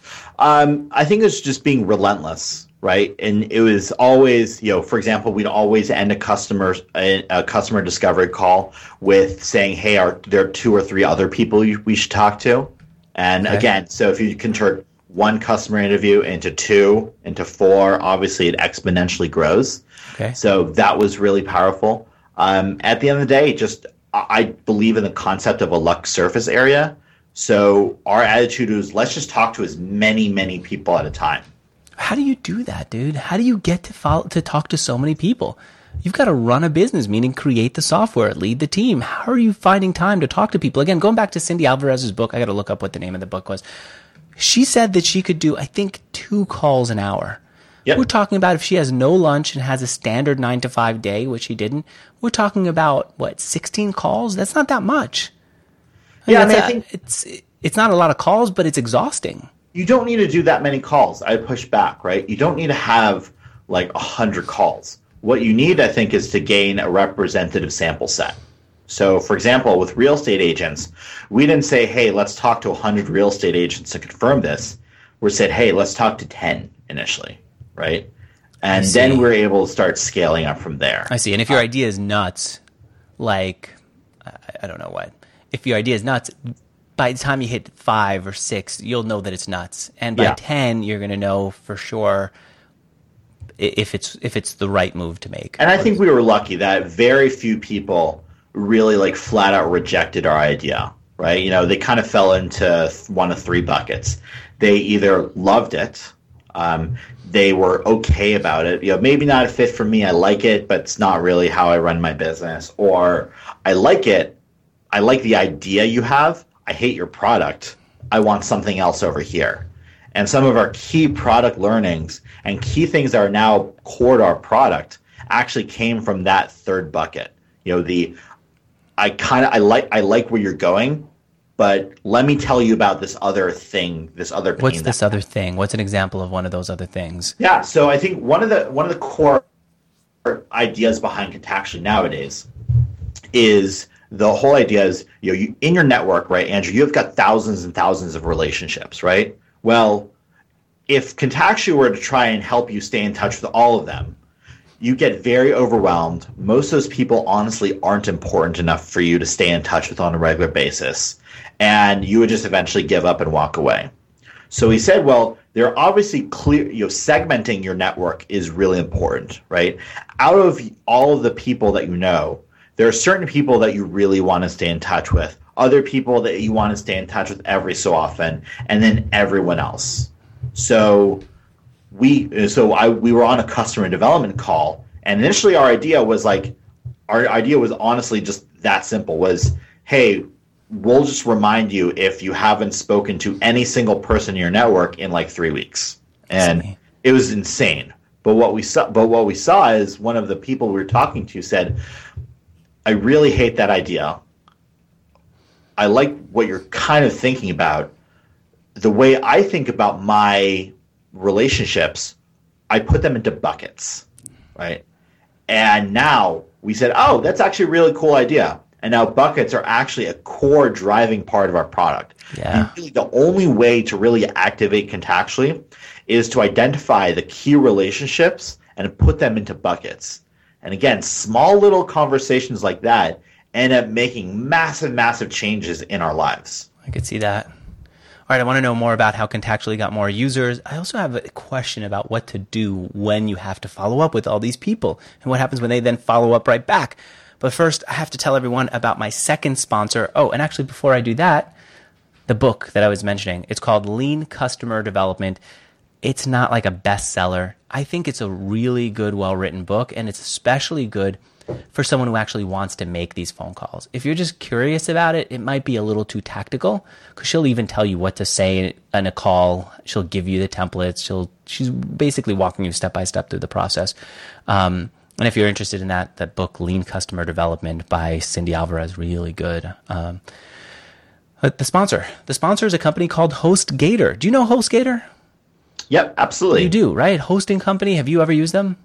Um, I think it's just being relentless, right? And it was always, you know, for example, we'd always end a customer a, a customer discovery call with saying, "Hey, are there two or three other people you, we should talk to?" And okay. again, so if you can turn one customer interview into two, into four, obviously it exponentially grows. Okay. So that was really powerful. Um, at the end of the day, just I believe in the concept of a luck surface area. So our attitude was, let's just talk to as many, many people at a time. How do you do that, dude? How do you get to follow, to talk to so many people? You've got to run a business, meaning create the software, lead the team. How are you finding time to talk to people? Again, going back to Cindy Alvarez's book, I got to look up what the name of the book was. She said that she could do, I think, two calls an hour. Yep. We're talking about if she has no lunch and has a standard nine to five day, which she didn't, we're talking about, what, sixteen calls? That's not that much. I yeah, mean, I think it's, it's not a lot of calls, but it's exhausting. You don't need to do that many calls. I push back, right? You don't need to have like one hundred calls. What you need, I think, is to gain a representative sample set. So, for example, with real estate agents, we didn't say, hey, let's talk to one hundred real estate agents to confirm this. We said, hey, let's talk to ten initially. Right? And then we're able to start scaling up from there. I see. And if your idea is nuts, like, I, I don't know what, if your idea is nuts, by the time you hit five or six, you'll know that it's nuts. And by yeah. ten, you're going to know for sure if it's if it's the right move to make. And I think we were lucky that very few people really like flat out rejected our idea, right? You know, they kind of fell into one of three buckets. They either loved it, um, they were okay about it. You know, maybe not a fit for me. I like it, but it's not really how I run my business. Or I like it. I like the idea you have. I hate your product. I want something else over here. And some of our key product learnings and key things that are now core to our product actually came from that third bucket. You know, the I kind of I like I like where you're going, but let me tell you about this other thing, this other pain. What's this other thing? What's an example of one of those other things? Yeah, so I think one of the one of the core ideas behind Contactually nowadays is the whole idea is, you know, you, in your network, right, Andrew, you've got thousands and thousands of relationships, right? Well, if Contactually were to try and help you stay in touch with all of them, you get very overwhelmed. Most of those people honestly aren't important enough for you to stay in touch with on a regular basis. And you would just eventually give up and walk away. So he said, well, they're obviously clear, you know, segmenting your network is really important, right? Out of all of the people that you know, there are certain people that you really want to stay in touch with, other people that you want to stay in touch with every so often, and then everyone else. So we so I we were on a customer development call, and initially our idea was like, our idea was honestly just that simple, was, hey, we'll just remind you if you haven't spoken to any single person in your network in like three weeks. And it was insane. But what we saw but what we saw is one of the people we were talking to said, I really hate that idea. I like what you're kind of thinking about. The way I think about my relationships, I put them into buckets, right? And now we said, oh, that's actually a really cool idea. And now buckets are actually a core driving part of our product. Yeah. And really the only way to really activate Contactually is to identify the key relationships and put them into buckets. And again, small little conversations like that end up making massive, massive changes in our lives. I could see that. All right, I want to know more about how Contactually got more users. I also have a question about what to do when you have to follow up with all these people and what happens when they then follow up right back. But first, I have to tell everyone about my second sponsor. Oh, and actually, before I do that, the book that I was mentioning, it's called Lean Customer Development. It's not like a bestseller. I think it's a really good, well-written book, and it's especially good for someone who actually wants to make these phone calls. If you're just curious about it, it might be a little too tactical, because she'll even tell you what to say in a call. She'll give you the templates. She'll she's basically walking you step by step through the process. Um, and if you're interested in that, that book, Lean Customer Development by Cindy Alvarez, really good. Um, but the sponsor, the sponsor is a company called HostGator. Do you know HostGator? Yep, absolutely. You do, right? Hosting company. Have you ever used them?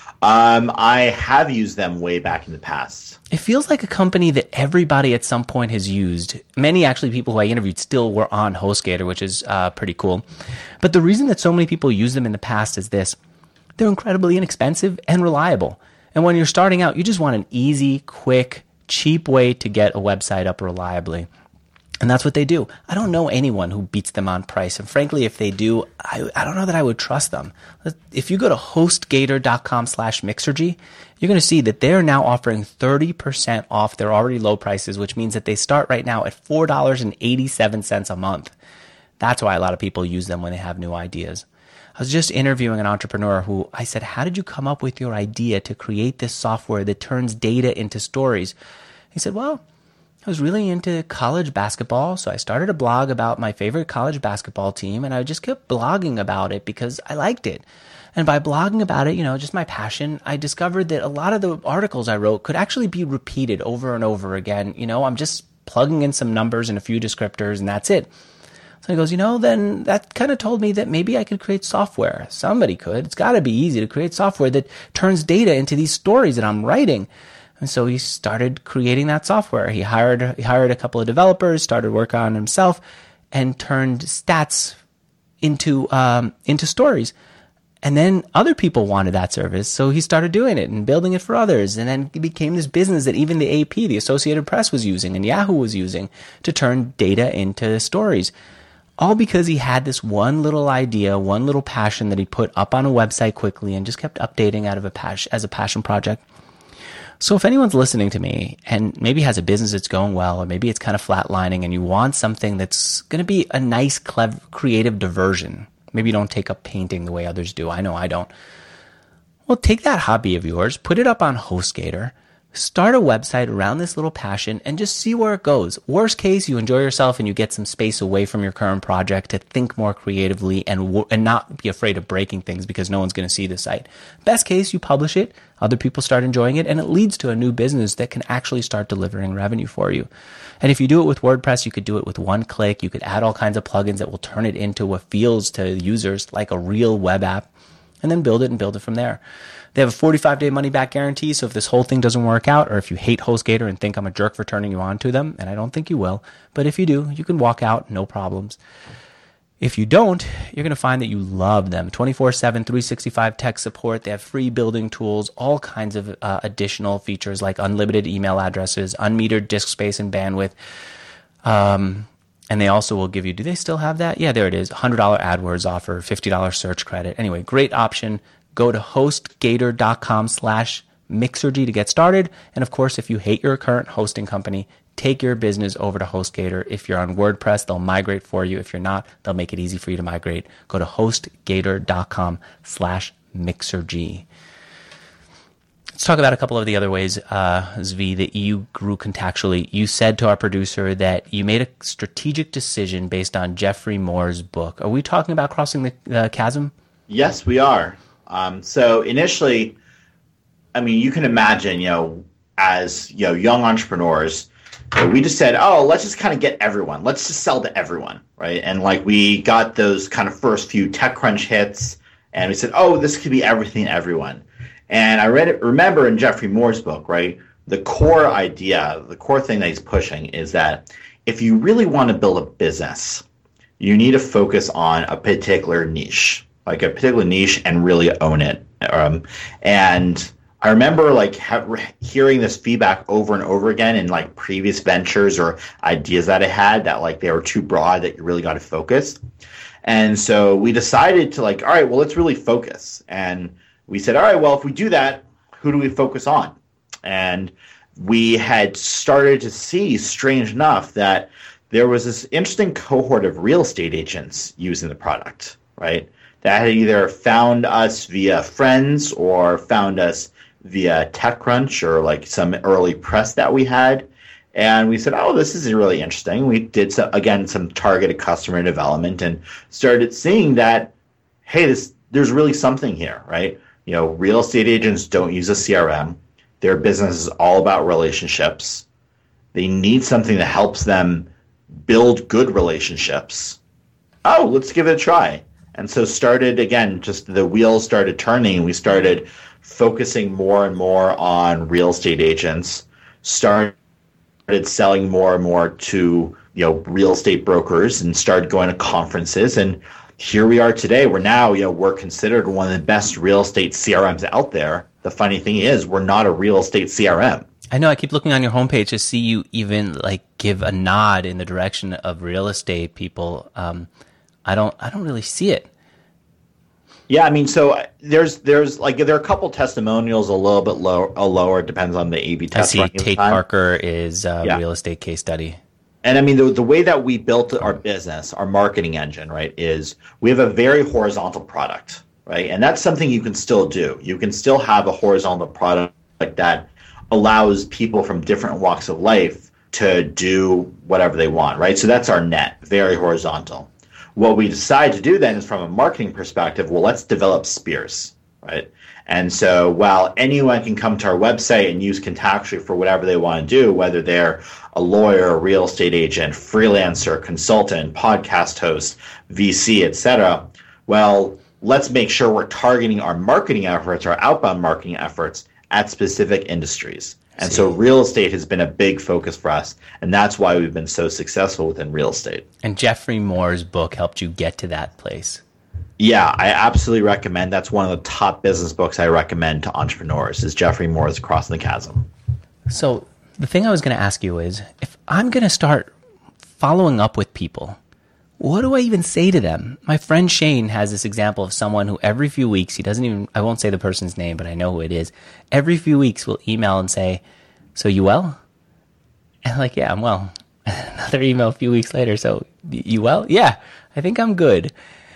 Um, I have used them way back in the past. It feels like a company that everybody at some point has used. Many actually people who I interviewed still were on HostGator, which is uh, pretty cool. But the reason that so many people use them in the past is this. They're incredibly inexpensive and reliable. And when you're starting out, you just want an easy, quick, cheap way to get a website up reliably. And that's what they do. I don't know anyone who beats them on price. And frankly, if they do, I, I don't know that I would trust them. If you go to HostGator.com slash Mixergy, you're going to see that they're now offering thirty percent off their already low prices, which means that they start right now at four dollars and eighty-seven cents a month. That's why a lot of people use them when they have new ideas. I was just interviewing an entrepreneur who I said, how did you come up with your idea to create this software that turns data into stories? He said, well, I was really into college basketball, so I started a blog about my favorite college basketball team, and I just kept blogging about it because I liked it. And by blogging about it, you know, just my passion, I discovered that a lot of the articles I wrote could actually be repeated over and over again. You know, I'm just plugging in some numbers and a few descriptors, and that's it. So he goes, you know, then that kind of told me that maybe I could create software. Somebody could. It's got to be easy to create software that turns data into these stories that I'm writing. And so he started creating that software. He hired he hired a couple of developers, started work on himself, and turned stats into um, into stories. And then other people wanted that service, so he started doing it and building it for others. And then it became this business that even the A P, the Associated Press, was using and Yahoo was using to turn data into stories. All because he had this one little idea, one little passion that he put up on a website quickly and just kept updating out of a passion, as a passion project. So if anyone's listening to me and maybe has a business that's going well, or maybe it's kind of flatlining and you want something that's going to be a nice, clever, creative diversion, maybe you don't take up painting the way others do. I know I don't. Well, take that hobby of yours, put it up on HostGator, start a website around this little passion, and just see where it goes. Worst case, you enjoy yourself and you get some space away from your current project to think more creatively and and not be afraid of breaking things because no one's going to see the site. Best case, you publish it, other people start enjoying it, and it leads to a new business that can actually start delivering revenue for you. And if you do it with WordPress, you could do it with one click. You could add all kinds of plugins that will turn it into what feels to users like a real web app, and then build it and build it from there. They have a forty-five day money-back guarantee, so if this whole thing doesn't work out, or if you hate HostGator and think I'm a jerk for turning you on to them, and I don't think you will, but if you do, you can walk out, no problems. If you don't, you're going to find that you love them. twenty-four seven, three sixty-five tech support. They have free building tools, all kinds of uh, additional features like unlimited email addresses, unmetered disk space and bandwidth. Um, and they also will give you, do they still have that? Yeah, there it is. one hundred dollars AdWords offer, fifty dollars search credit. Anyway, great option. Go to hostgator.com slash Mixergy to get started. And of course, if you hate your current hosting company, take your business over to HostGator. If you're on WordPress, they'll migrate for you. If you're not, they'll make it easy for you to migrate. Go to hostgator.com slash Mixergy. Let's talk about a couple of the other ways, uh, Zvi, that you grew contactually. You said to our producer that you made a strategic decision based on Jeffrey Moore's book. Are we talking about Crossing the uh, Chasm? Yes, we are. Um, so initially, I mean, you can imagine, you know, as you know, young entrepreneurs, you know, we just said, oh, let's just kind of get everyone. Let's just sell to everyone, right? And like we got those kind of first few TechCrunch hits, and we said, oh, this could be everything to everyone. And I read it, remember in Jeffrey Moore's book, right? The core idea, the core thing that he's pushing is that if you really want to build a business, you need to focus on a particular niche, like a particular niche, and really own it. Um, and I remember like ha- hearing this feedback over and over again in like previous ventures or ideas that I had that like they were too broad, that you really got to focus. And so we decided to like, all right, well, let's really focus. And we said, all right, well, if we do that, who do we focus on? And we had started to see, strange enough, that there was this interesting cohort of real estate agents using the product, right? That had either found us via friends or found us via TechCrunch or like some early press that we had. And we said, oh, this is really interesting. We did, some, again, some targeted customer development and started seeing that, hey, this there's really something here, right? You know, real estate agents don't use a C R M. Their business is all about relationships. They need something that helps them build good relationships. Oh, let's give it a try. And so started, again, just the wheels started turning. We started focusing more and more on real estate agents, started selling more and more to, you know, real estate brokers, and started going to conferences. And here we are today. We're now, you know, we're considered one of the best real estate C R Ms out there. The funny thing is, we're not a real estate C R M. I know. I keep looking on your homepage to see you even like give a nod in the direction of real estate people. Um, I don't. I don't really see it. Yeah, I mean, so there's there's like there are a couple testimonials a little bit low, a lower. It depends on the A B test. I see. Tate Parker is a yeah. real estate case study. And I mean, the, the way that we built our business, our marketing engine, right, is we have a very horizontal product, right? And that's something you can still do. You can still have a horizontal product like that allows people from different walks of life to do whatever they want, right? So that's our net, very horizontal. What we decide to do then is, from a marketing perspective, well, let's develop spears, right? And so while anyone can come to our website and use Contactually for whatever they want to do, whether they're a lawyer, a real estate agent, freelancer, consultant, podcast host, V C, et cetera, well, let's make sure we're targeting our marketing efforts, our outbound marketing efforts at specific industries. And so real estate has been a big focus for us, and that's why we've been so successful within real estate. And Jeffrey Moore's book helped you get to that place. Yeah, I absolutely recommend. That's one of the top business books I recommend to entrepreneurs, is Jeffrey Moore's Crossing the Chasm. So the thing I was going to ask you is, if I'm going to start following up with people, what do I even say to them? My friend Shane has this example of someone who every few weeks, he doesn't even, I won't say the person's name, but I know who it is, every few weeks will email and say, so you well? And I'm like, yeah, I'm well. Another email a few weeks later, so you well? Yeah, I think I'm good.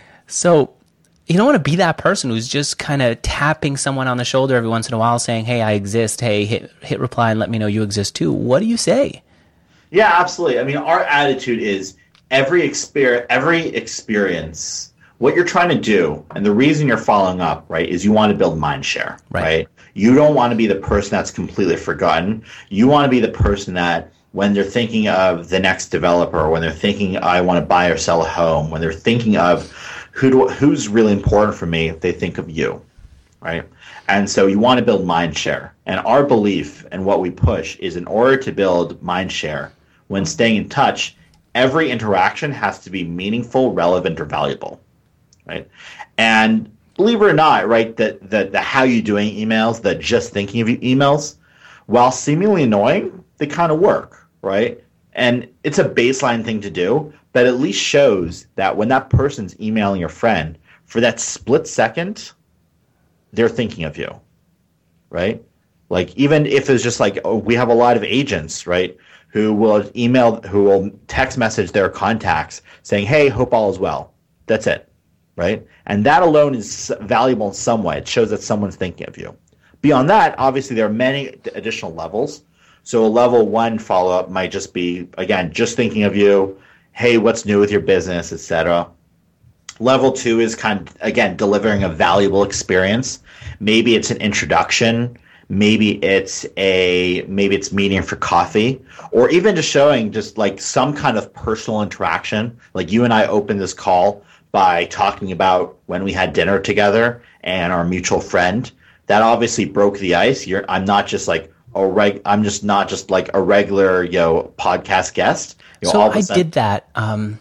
So you don't want to be that person who's just kind of tapping someone on the shoulder every once in a while saying, hey, I exist. Hey, hit, hit reply and let me know you exist too. What do you say? Yeah, absolutely. I mean, our attitude is every experience, every experience, what you're trying to do, and the reason you're following up, right, is you want to build mind share, right? right? You don't want to be the person that's completely forgotten. You want to be the person that, when they're thinking of the next developer, or when they're thinking, I want to buy or sell a home, when they're thinking of who do, who's really important for me, they think of you, right? And so you want to build mind share. And our belief and what we push is, in order to build mind share, when staying in touch, every interaction has to be meaningful, relevant, or valuable, right? And believe it or not, right, that the, the how you doing emails, the just thinking of you emails, while seemingly annoying, they kind of work, right? And it's a baseline thing to do, but at least shows that when that person's emailing your friend, for that split second, they're thinking of you, right? Like, even if it's just like, oh, we have a lot of agents, right, who will email, who will text message their contacts saying, hey, hope all is well. That's it, right? And that alone is valuable in some way. It shows that someone's thinking of you. Beyond that, obviously, there are many additional levels. So a level one follow-up might just be, again, just thinking of you, hey, what's new with your business, et cetera. Level two is kind of, again, delivering a valuable experience. Maybe it's an introduction. Maybe it's a maybe it's meeting for coffee, or even just showing just like some kind of personal interaction. Like you and I opened this call by talking about when we had dinner together and our mutual friend. That obviously broke the ice. You're, I'm not just like a reg, I'm just not just like a regular, you know, podcast guest. You know, so all of a I sudden, did that. Um,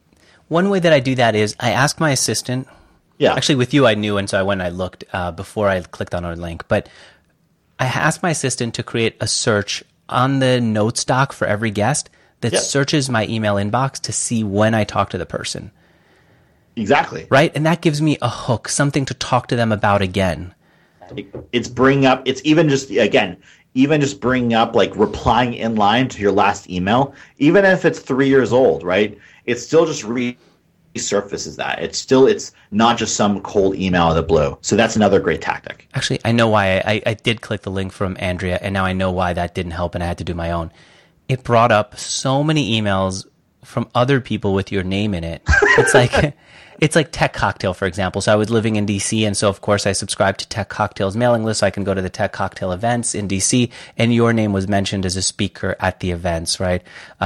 one way that I do that is I ask my assistant. Yeah. Actually, with you, I knew, and so I went and I looked uh, before I clicked on our link. But I asked my assistant to create a search on the notes doc for every guest that Yep. searches my email inbox to see when I talk to the person. Exactly. Right? And that gives me a hook, something to talk to them about again. It's bringing up, it's even just, again, even just bringing up, like replying in line to your last email, even if it's three years old, right? It still just resurfaces that. It's still, it's not just some cold email out of the blue. So that's another great tactic. Actually, I know why I, I did click the link from Andrea, and now I know why that didn't help and I had to do my own. It brought up so many emails from other people with your name in it. It's like... It's like Tech Cocktail, for example. So I was living in D C, and so, of course, I subscribed to Tech Cocktail's mailing list so I can go to the Tech Cocktail events in D C, and your name was mentioned as a speaker at the events, right?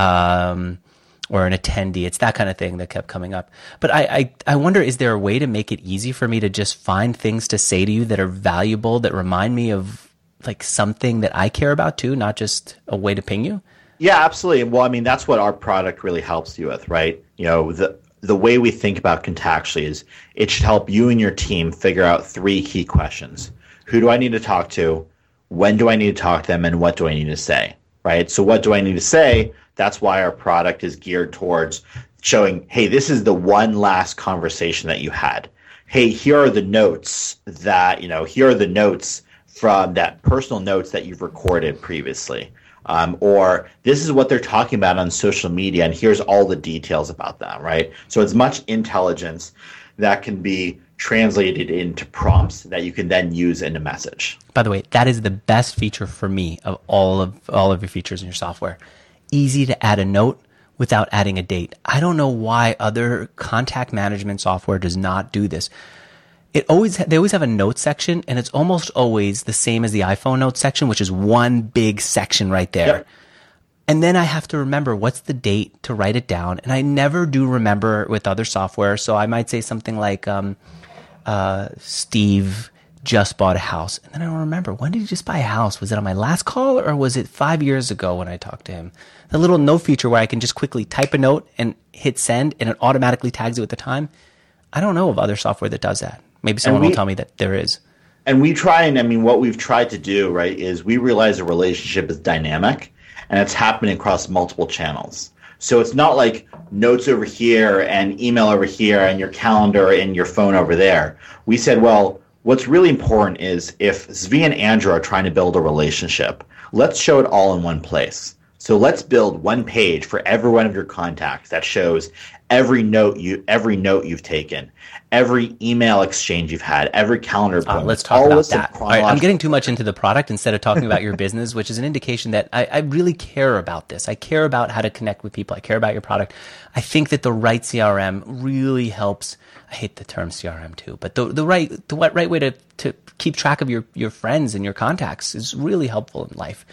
Um, or an attendee. It's that kind of thing that kept coming up. But I, I, I wonder, is there a way to make it easy for me to just find things to say to you that are valuable, that remind me of like something that I care about too, not just a way to ping you? Yeah, absolutely. Well, I mean, that's what our product really helps you with, right? You know, the the way we think about Contactually is it should help you and your team figure out three key questions. Who do I need to talk to? When do I need to talk to them? And what do I need to say, right? So what do I need to say? That's why our product is geared towards showing, hey, this is the one last conversation that you had. Hey, here are the notes that, you know, here are the notes from that personal notes that you've recorded previously. Um, or this is what they're talking about on social media, and here's all the details about that, right? So it's much intelligence that can be translated into prompts that you can then use in a message. By the way, that is the best feature for me of all of all of your features in your software. Easy to add a note without adding a date. I don't know why other contact management software does not do this. It always they always have a notes section, and it's almost always the same as the iPhone notes section, which is one big section right there. Yep. And then I have to remember what's the date to write it down, and I never do remember with other software. So I might say something like, um, uh, "Steve just bought a house," and then I don't remember, when did he just buy a house? Was it on my last call, or was it five years ago when I talked to him? The little note feature where I can just quickly type a note and hit send, and it automatically tags it with the time. I don't know of other software that does that. Maybe someone we, will tell me that there is. And we try, and I mean, what we've tried to do, right, is we realize a relationship is dynamic, and it's happening across multiple channels. So it's not like notes over here and email over here and your calendar and your phone over there. We said, well, what's really important is if Zvi and Andrew are trying to build a relationship, let's show it all in one place. So let's build one page for every one of your contacts that shows every note you every note you've taken, every email exchange you've had, every calendar appointment. Uh, let's talk about that. All right, I'm getting too much into the product instead of talking about your business, which is an indication that I, I really care about this. I care about how to connect with people. I care about your product. I think that the right C R M really helps. I hate the term C R M too, but the the right the right way to to keep track of your your friends and your contacts is really helpful in life.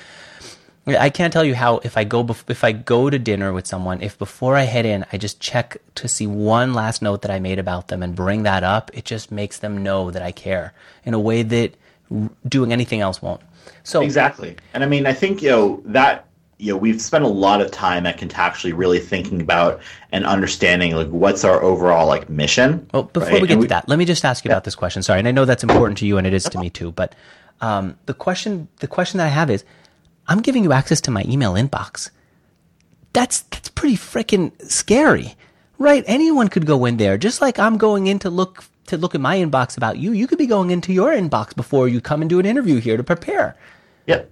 I can't tell you how if I go bef- if I go to dinner with someone, if before I head in, I just check to see one last note that I made about them and bring that up, it just makes them know that I care in a way that r- doing anything else won't. So exactly. And I mean, I think, you know, that you know, we've spent a lot of time at Contactually really thinking about and understanding like what's our overall like mission. Well, before right? we get and to we, that, let me just ask you yeah. about this question. Sorry, and I know that's important to you, and it is to me too. But um, the question, the question that I have is, I'm giving you access to my email inbox. That's that's pretty freaking scary, right? Anyone could go in there, just like I'm going in to look to look at my inbox about you. You could be going into your inbox before you come and do an interview here to prepare. Yep.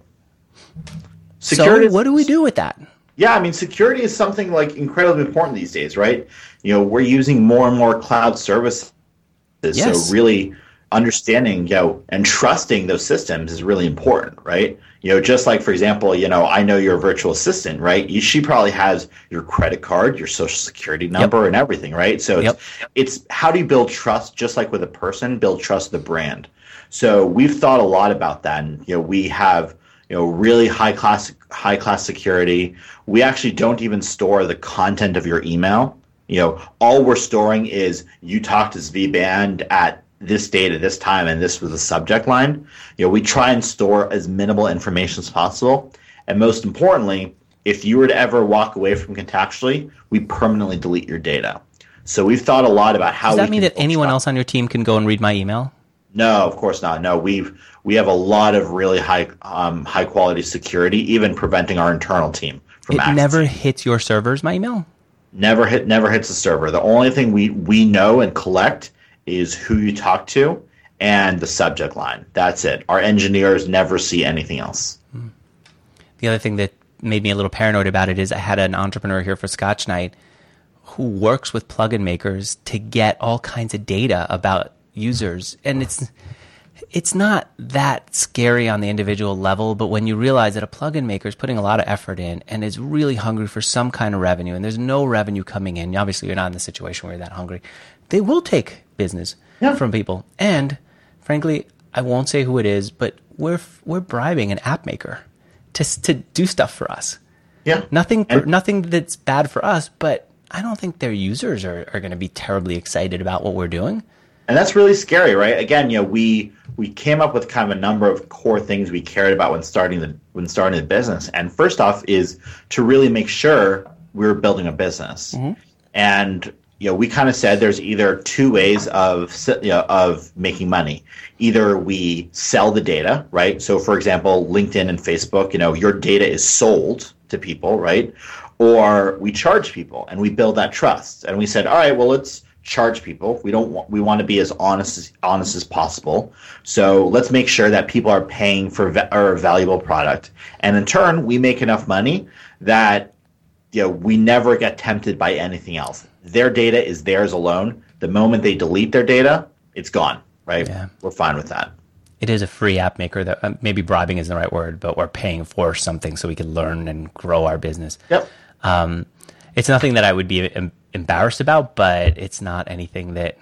Security. So what do we do with that? Yeah, I mean, security is something like incredibly important these days, right? You know, we're using more and more cloud services, yes. so really understanding, you know, and trusting those systems is really important, right? You know, just like, for example, you know, I know your virtual assistant, right? You, she probably has your credit card, your social security number, yep. and everything, right? So yep. it's, it's how do you build trust, just like with a person, build trust the brand. So we've thought a lot about that, and you know, we have. You know, really high class, high class security. We actually don't even store the content of your email. You know, all we're storing is you talked to Zvi at this date at this time, and this was the subject line. You know, we try and store as minimal information as possible. And most importantly, if you were to ever walk away from Contactually, we permanently delete your data. So we've thought a lot about how. Does that we mean can that anyone else on your team can go and read my email? No, of course not. No, we've we have a lot of really high um, high quality security, even preventing our internal team from accessing. It never hits your servers, my email? Never hit never hits the server. The only thing we, we know and collect is who you talk to and the subject line. That's it. Our engineers never see anything else. The other thing that made me a little paranoid about it is I had an entrepreneur here for Scotch Night who works with plugin makers to get all kinds of data about users, and it's it's not that scary on the individual level, but when you realize that a plugin maker is putting a lot of effort in and is really hungry for some kind of revenue, and there's no revenue coming in, obviously you're not in the situation where you're that hungry, they will take business yeah. from people. And frankly, I won't say who it is, but we're we're bribing an app maker to to do stuff for us. Yeah, nothing and- nothing that's bad for us, but I don't think their users are, are going to be terribly excited about what we're doing. And that's really scary, right? Again, you know, we we came up with kind of a number of core things we cared about when starting the when starting the business. And first off is to really make sure we were building a business. Mm-hmm. And you know, we kind of said there's either two ways of you know, of making money. Either we sell the data, right? So for example, LinkedIn and Facebook, you know, your data is sold to people, right? Or we charge people and we build that trust. And we said, all right, well, let's charge people. We don't want, we want to be as honest as honest as possible. So let's make sure that people are paying for va- our valuable product. And in turn, we make enough money that you know, we never get tempted by anything else. Their data is theirs alone. The moment they delete their data, it's gone, right? Yeah. We're fine with that. It is a free app maker that uh, maybe bribing isn't the right word, but we're paying for something so we can learn and grow our business. Yep. Um, it's nothing that I would be em- embarrassed about, but it's not anything that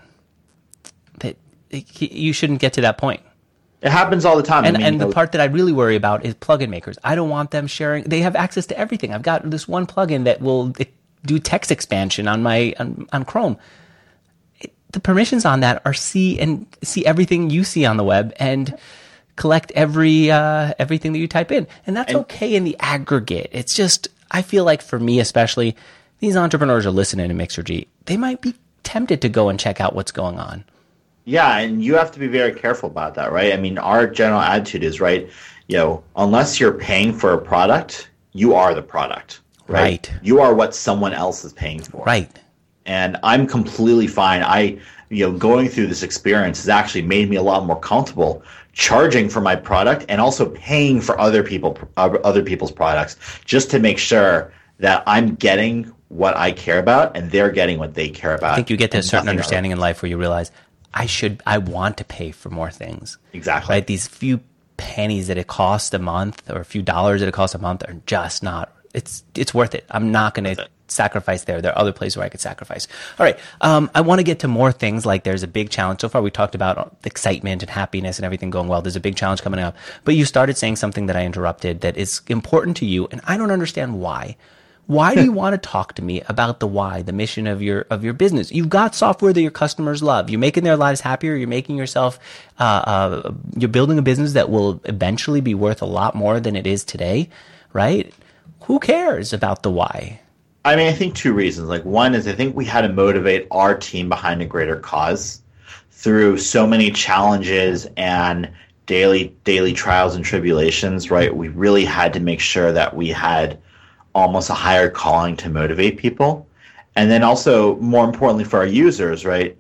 that it, you shouldn't get to that point. It happens all the time. And, I mean, and the those- part that I really worry about is plugin makers. I don't want them sharing. They have access to everything. I've got this one plugin that will do text expansion on my on, on Chrome. It, the permissions on that are see and see everything you see on the web and collect every uh, everything that you type in. And that's and, okay in the aggregate. It's just, I feel like for me especially, these entrepreneurs are listening to Mixergy. They might be tempted to go and check out what's going on. Yeah, and you have to be very careful about that, right? I mean, our general attitude is, right, you know, unless you're paying for a product, you are the product, right? Right. You are what someone else is paying for. Right. And I'm completely fine. I, you know, going through this experience has actually made me a lot more comfortable charging for my product and also paying for other people, other people's products, just to make sure that I'm getting what I care about and they're getting what they care about. I think you get to a certain understanding in life where you realize, I should, I want to pay for more things. Exactly. Right? These few pennies that it costs a month or a few dollars that it costs a month are just not, it's it's worth it. I'm not going to sacrifice there. There are other places where I could sacrifice. All right. Um, I want to get to more things, like there's a big challenge. So far we talked about excitement and happiness and everything going well. There's a big challenge coming up. But you started saying something that I interrupted that is important to you, and I don't understand why. Why do you want to talk to me about the why, the mission of your of your business? You've got software that your customers love. You're making their lives happier. You're making yourself, uh, uh, you're building a business that will eventually be worth a lot more than it is today, right? who cares about the why? I mean, I think two reasons. Like, one is I think we had to motivate our team behind a greater cause through so many challenges and daily daily trials and tribulations, right? We really had to make sure that we had almost a higher calling to motivate people. And then also, more importantly for our users, right,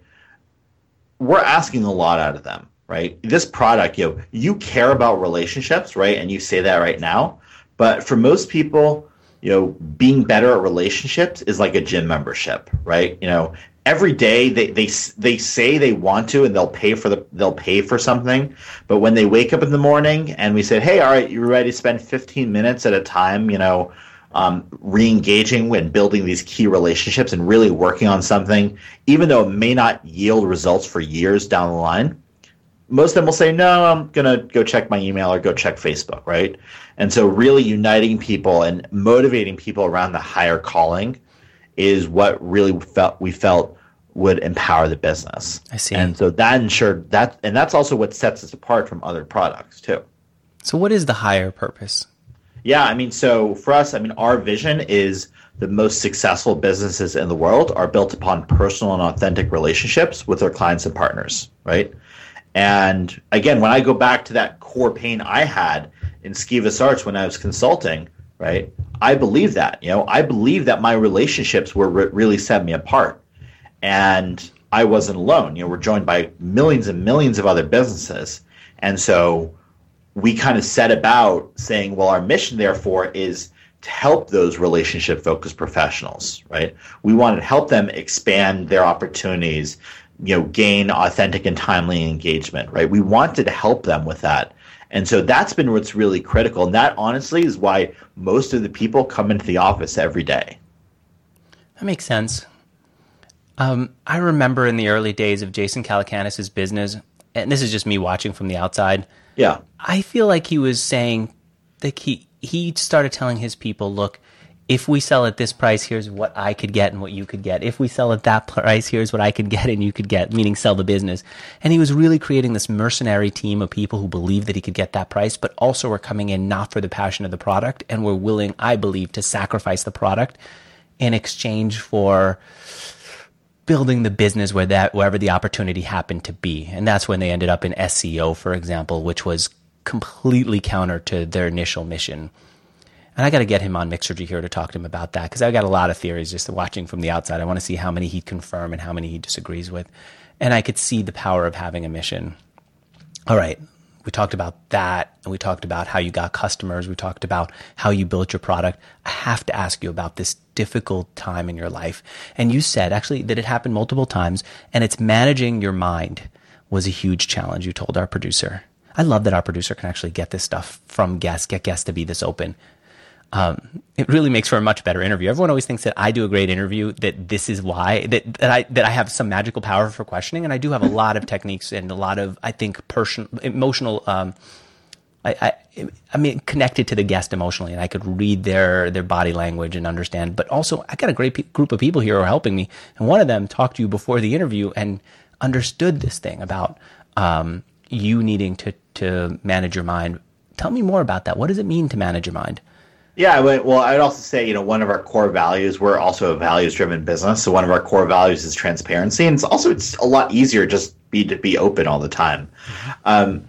we're asking a lot out of them, right? This product, you know, you care about relationships, right? And you say that right now. But for most people, you know, being better at relationships is like a gym membership, right? You know, every day they, they they say they want to, and they'll pay for the they'll pay for something, but when they wake up in the morning and we said, hey, all right, you're ready to spend fifteen minutes at a time, you know, um, re-engaging and building these key relationships and really working on something, even though it may not yield results for years down the line, most of them will say, no, I'm going to go check my email or go check Facebook, right? And so really uniting people and motivating people around the higher calling is what really felt we felt would empower the business. I see. And so that ensured that, and that's also what sets us apart from other products too. So what is the higher purpose? Yeah, I mean, so for us, I mean, our vision is the most successful businesses in the world are built upon personal and authentic relationships with their clients and partners, right? And again, when I go back to that core pain I had in Skivus Arts when I was consulting, right? I believe that, you know, I believe that my relationships were re- really set me apart, and I wasn't alone. You know, we're joined by millions and millions of other businesses, and so we kind of set about saying, well, our mission, therefore, is to help those relationship-focused professionals, right? We want to help them expand their opportunities, you know, gain authentic and timely engagement, right? We wanted to help them with that. And so that's been what's really critical. And that, honestly, is why most of the people come into the office every day. That makes sense. Um, I remember in the early days of Jason Calacanis' business, and this is just me watching from the outside, yeah, I feel like he was saying that he, he started telling his people, look, if we sell at this price, here's what I could get and what you could get. If we sell at that price, here's what I could get and you could get, meaning sell the business. And he was really creating this mercenary team of people who believed that he could get that price, but also were coming in not for the passion of the product and were willing, I believe, to sacrifice the product in exchange for building the business where that wherever the opportunity happened to be. And that's when they ended up in S E O, for example, which was completely counter to their initial mission. And I got to get him on Mixergy here to talk to him about that, because I got a lot of theories just watching from the outside. I want to see how many he'd confirm and how many he disagrees with. And I could see the power of having a mission. All right. We talked about that, and we talked about how you got customers. We talked about how you built your product. I have to ask you about this difficult time in your life. And you said, actually, that it happened multiple times, and it's managing your mind was a huge challenge, you told our producer. I love that our producer can actually get this stuff from guests, get guests to be this open. Um, it really makes for a much better interview. Everyone always thinks that I do a great interview, that this is why, that, that I that I have some magical power for questioning, and I do have a lot of techniques and a lot of, I think, person, emotional, um, I, I, I mean, connected to the guest emotionally, and I could read their their body language and understand. But also, I got a great pe- group of people here who are helping me, and one of them talked to you before the interview and understood this thing about um, you needing to to manage your mind. Tell me more about that. What does it mean to manage your mind? Yeah, well, I'd also say, you know, one of our core values, we're also a values-driven business, so one of our core values is transparency, and it's also it's a lot easier just be to be open all the time. Um,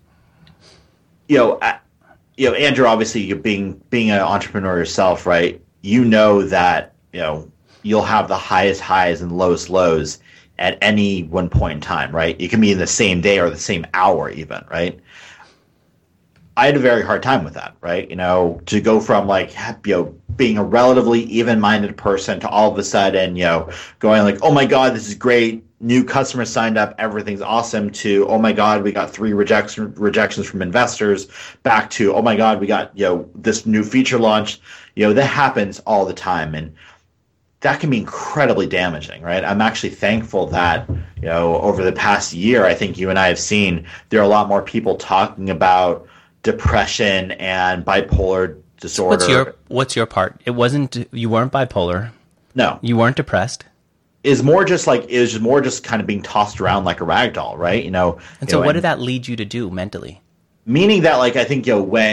you know, I, you know, Andrew, obviously, you being being an entrepreneur yourself, right? You know that you know you'll have the highest highs and lowest lows at any one point in time, right? It can be in the same day or the same hour, even, right? I had a very hard time with that, right? You know, to go from like, you know, being a relatively even-minded person to all of a sudden, you know, going like, oh my God, this is great. New customers signed up. Everything's awesome, to, oh my God, we got three rejection, rejections from investors, back to, oh my God, we got, you know, this new feature launched. You know, that happens all the time. And that can be incredibly damaging, right? I'm actually thankful that, you know, over the past year, I think you and I have seen there are a lot more people talking about depression and bipolar disorder. What's your What's your part? It wasn't, you weren't bipolar. No, you weren't depressed. Is more just like is more just kind of being tossed around like a rag doll, right? You know. And so, you know, what and did that lead you to do mentally? Meaning that, like, I think, you know, when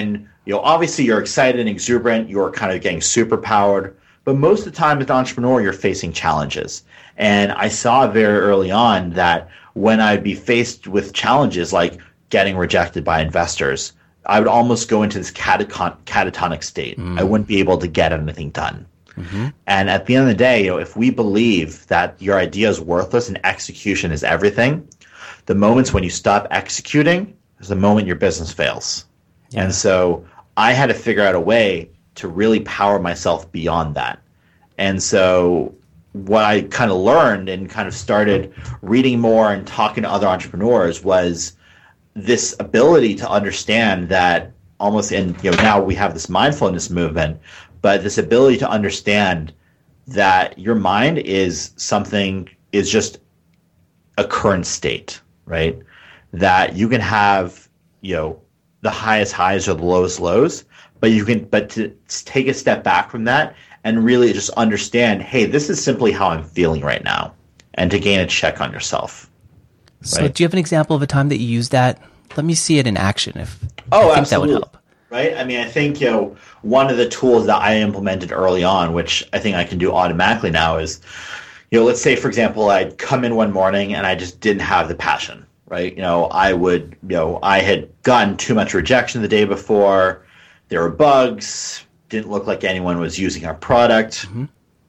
you know, obviously you're excited and exuberant, you're kind of getting superpowered, but most of the time as an entrepreneur, you're facing challenges. And I saw very early on that when I'd be faced with challenges like getting rejected by investors, I would almost go into this catatonic, catatonic state. Mm. I wouldn't be able to get anything done. Mm-hmm. And at the end of the day, you know, if we believe that your idea is worthless and execution is everything, the moments when you stop executing is the moment your business fails. Yeah. And so I had to figure out a way to really power myself beyond that. And so what I kind of learned and kind of started reading more and talking to other entrepreneurs was this ability to understand that almost in, you know, now we have this mindfulness movement, but this ability to understand that your mind is something, is just a current state, right? That you can have, you know, the highest highs or the lowest lows, but you can, but to take a step back from that and really just understand, hey, this is simply how I'm feeling right now, and to gain a check on yourself. So right? Do you have an example of a time that you used that? Let me see it in action. If oh, I think absolutely. That would help. Right? I mean, I think, you know, one of the tools that I implemented early on, which I think I can do automatically now, is, you know, let's say, for example, I'd come in one morning and I just didn't have the passion, right? You know, I would, you know, I had gotten too much rejection the day before. There were bugs. Didn't look like anyone was using our product. Mm-hmm.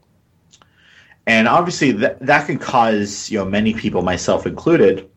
And obviously that, that can cause, you know, many people, myself included,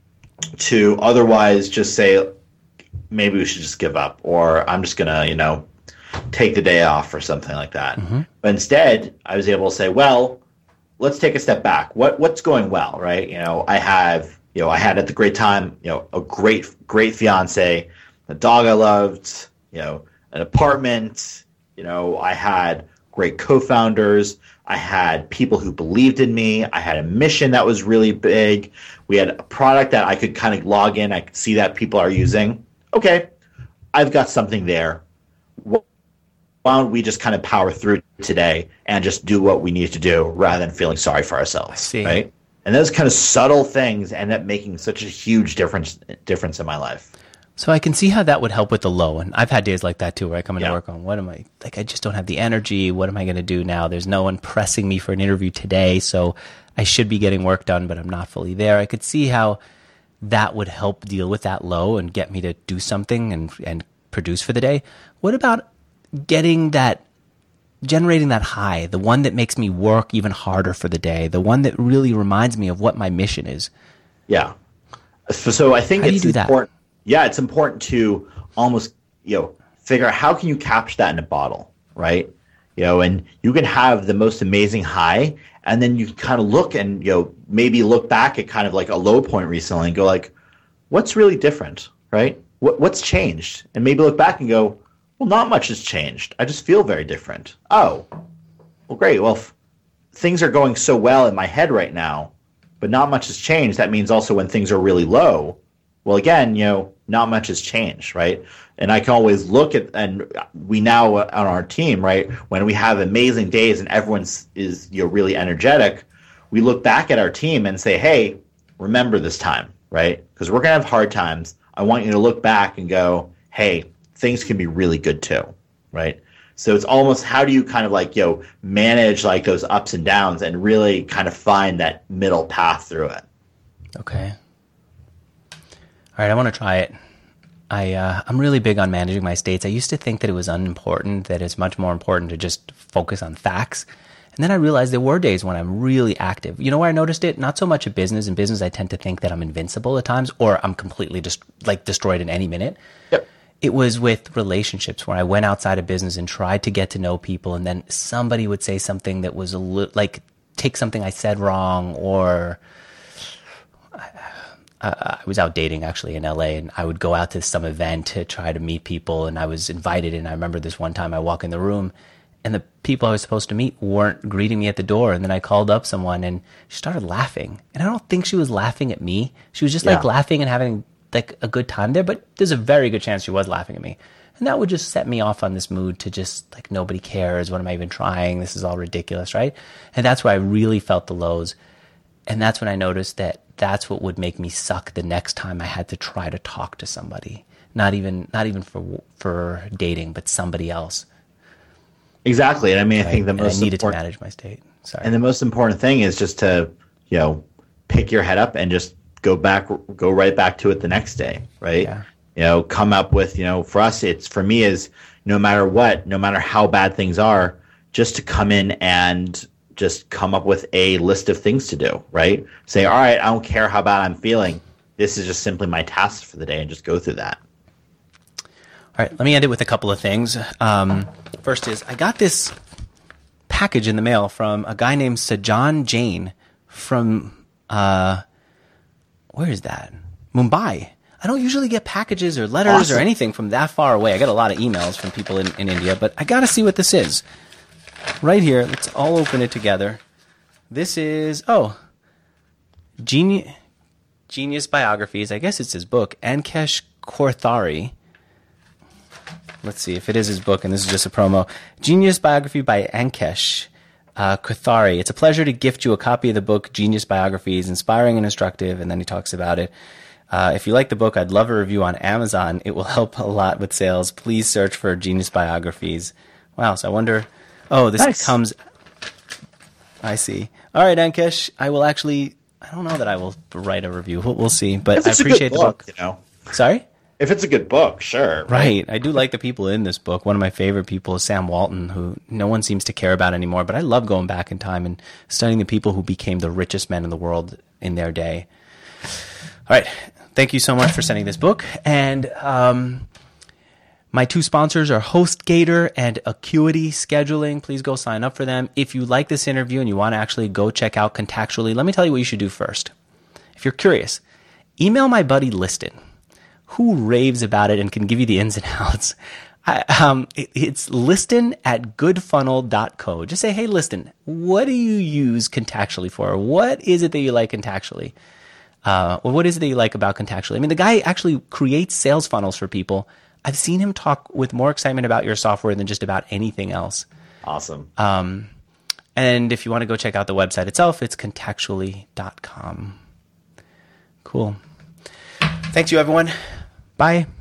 to otherwise just say, maybe we should just give up, or I'm just going to, you know, take the day off or something like that. Mm-hmm. But instead, I was able to say, well, let's take a step back. What what's going well, right? You know, I have, you know, I had at the great time, you know, a great, great fiance, a dog I loved, you know, an apartment, you know, I had great co-founders. I had people who believed in me. I had a mission that was really big. We had a product that I could kind of log in. I could see that people are using. Okay, I've got something there. Why don't we just kind of power through today and just do what we need to do rather than feeling sorry for ourselves, I see. Right? And those kind of subtle things end up making such a huge difference difference in my life. So I can see how that would help with the low. And I've had days like that too, where I come into yeah. work on, what am I, like I just don't have the energy. What am I going to do now? There's no one pressing me for an interview today, so I should be getting work done, but I'm not fully there. I could see how that would help deal with that low and get me to do something and, and produce for the day. What about getting that, generating that high, the one that makes me work even harder for the day, the one that really reminds me of what my mission is? Yeah. So, so I think how it's do you do important. That? Yeah, it's important to almost, you know, figure out how can you capture that in a bottle, right? You know, and you can have the most amazing high, and then you kind of look and, you know, maybe look back at kind of like a low point recently and go like, what's really different, right? What, what's changed? And maybe look back and go, well, not much has changed. I just feel very different. Oh, well, great. Well, if things are going so well in my head right now, but not much has changed. That means also when things are really low, well, again, you know, not much has changed, right? And I can always look at, and we now on our team, right, when we have amazing days and everyone's is, you know, really energetic, we look back at our team and say, hey, remember this time, right? Because we're going to have hard times. I want you to look back and go, hey, things can be really good too, right? So it's almost how do you kind of like, you know, manage like those ups and downs and really kind of find that middle path through it. Okay. All right, I want to try it. I, uh, I'm really big on managing my states. I used to think that it was unimportant, that it's much more important to just focus on facts. And then I realized there were days when I'm really active. You know where I noticed it? Not so much in business. In business, I tend to think that I'm invincible at times, or I'm completely just like destroyed in any minute. Yep. It was with relationships where I went outside of business and tried to get to know people, and then somebody would say something that was a li- like take something I said wrong, or uh, I was out dating actually in L A, and I would go out to some event to try to meet people, and I was invited. And I remember this one time I walk in the room, and the people I was supposed to meet weren't greeting me at the door. And then I called up someone, and she started laughing, and I don't think she was laughing at me. She was just like yeah. laughing and having like a good time there, but there's a very good chance she was laughing at me. And that would just set me off on this mood to just like, nobody cares. What am I even trying? This is all ridiculous, right? And that's where I really felt the lows. And that's when I noticed that that's what would make me suck the next time I had to try to talk to somebody. not even not even for for dating, but somebody else. Exactly. And I mean, I right? think the and most I needed important, to manage my state. Sorry. And the most important thing is just to, you know, pick your head up and just go back, go right back to it the next day, right? Yeah. You know, come up with, you know, for us, it's, for me is no matter what, no matter how bad things are, just to come in and just come up with a list of things to do, right? Say, all right, I don't care how bad I'm feeling. This is just simply my task for the day, and just go through that. All right, let me end it with a couple of things. Um, first is I got this package in the mail from a guy named Sajan Jain from, uh, where is that? Mumbai. I don't usually get packages or letters awesome. or anything from that far away. I get a lot of emails from people in, in India, but I got to see what this is. Right here, let's all open it together. This is, oh, Genius, Genius Biographies. I guess it's his book, Ankesh Kothari. Let's see if it is his book, and this is just a promo. Genius Biography by Ankesh uh, Kothari. It's a pleasure to gift you a copy of the book, Genius Biographies, inspiring and instructive, and then he talks about it. Uh, if you like the book, I'd love a review on Amazon. It will help a lot with sales. Please search for Genius Biographies. Wow, so I wonder... Oh, this nice. comes... I see. All right, Ankesh, I will actually... I don't know that I will write a review. We'll, we'll see, but I appreciate the book. You know? Sorry? If it's a good book, sure. Right. right. I do like the people in this book. One of my favorite people is Sam Walton, who no one seems to care about anymore, but I love going back in time and studying the people who became the richest men in the world in their day. All right. Thank you so much for sending this book. And um, my two sponsors are HostGator and Acuity Scheduling. Please go sign up for them. If you like this interview and you want to actually go check out Contactually, let me tell you what you should do first. If you're curious, email my buddy Liston, who raves about it and can give you the ins and outs. I, um, it, it's Liston at goodfunnel dot co. Just say, hey, Liston, what do you use Contactually for? What is it that you like Contactually? Uh, or what is it that you like about Contactually? I mean, the guy actually creates sales funnels for people. I've seen him talk with more excitement about your software than just about anything else. Awesome. Um, and if you want to go check out the website itself, it's contactually dot com. Cool. Thanks you, everyone. Bye.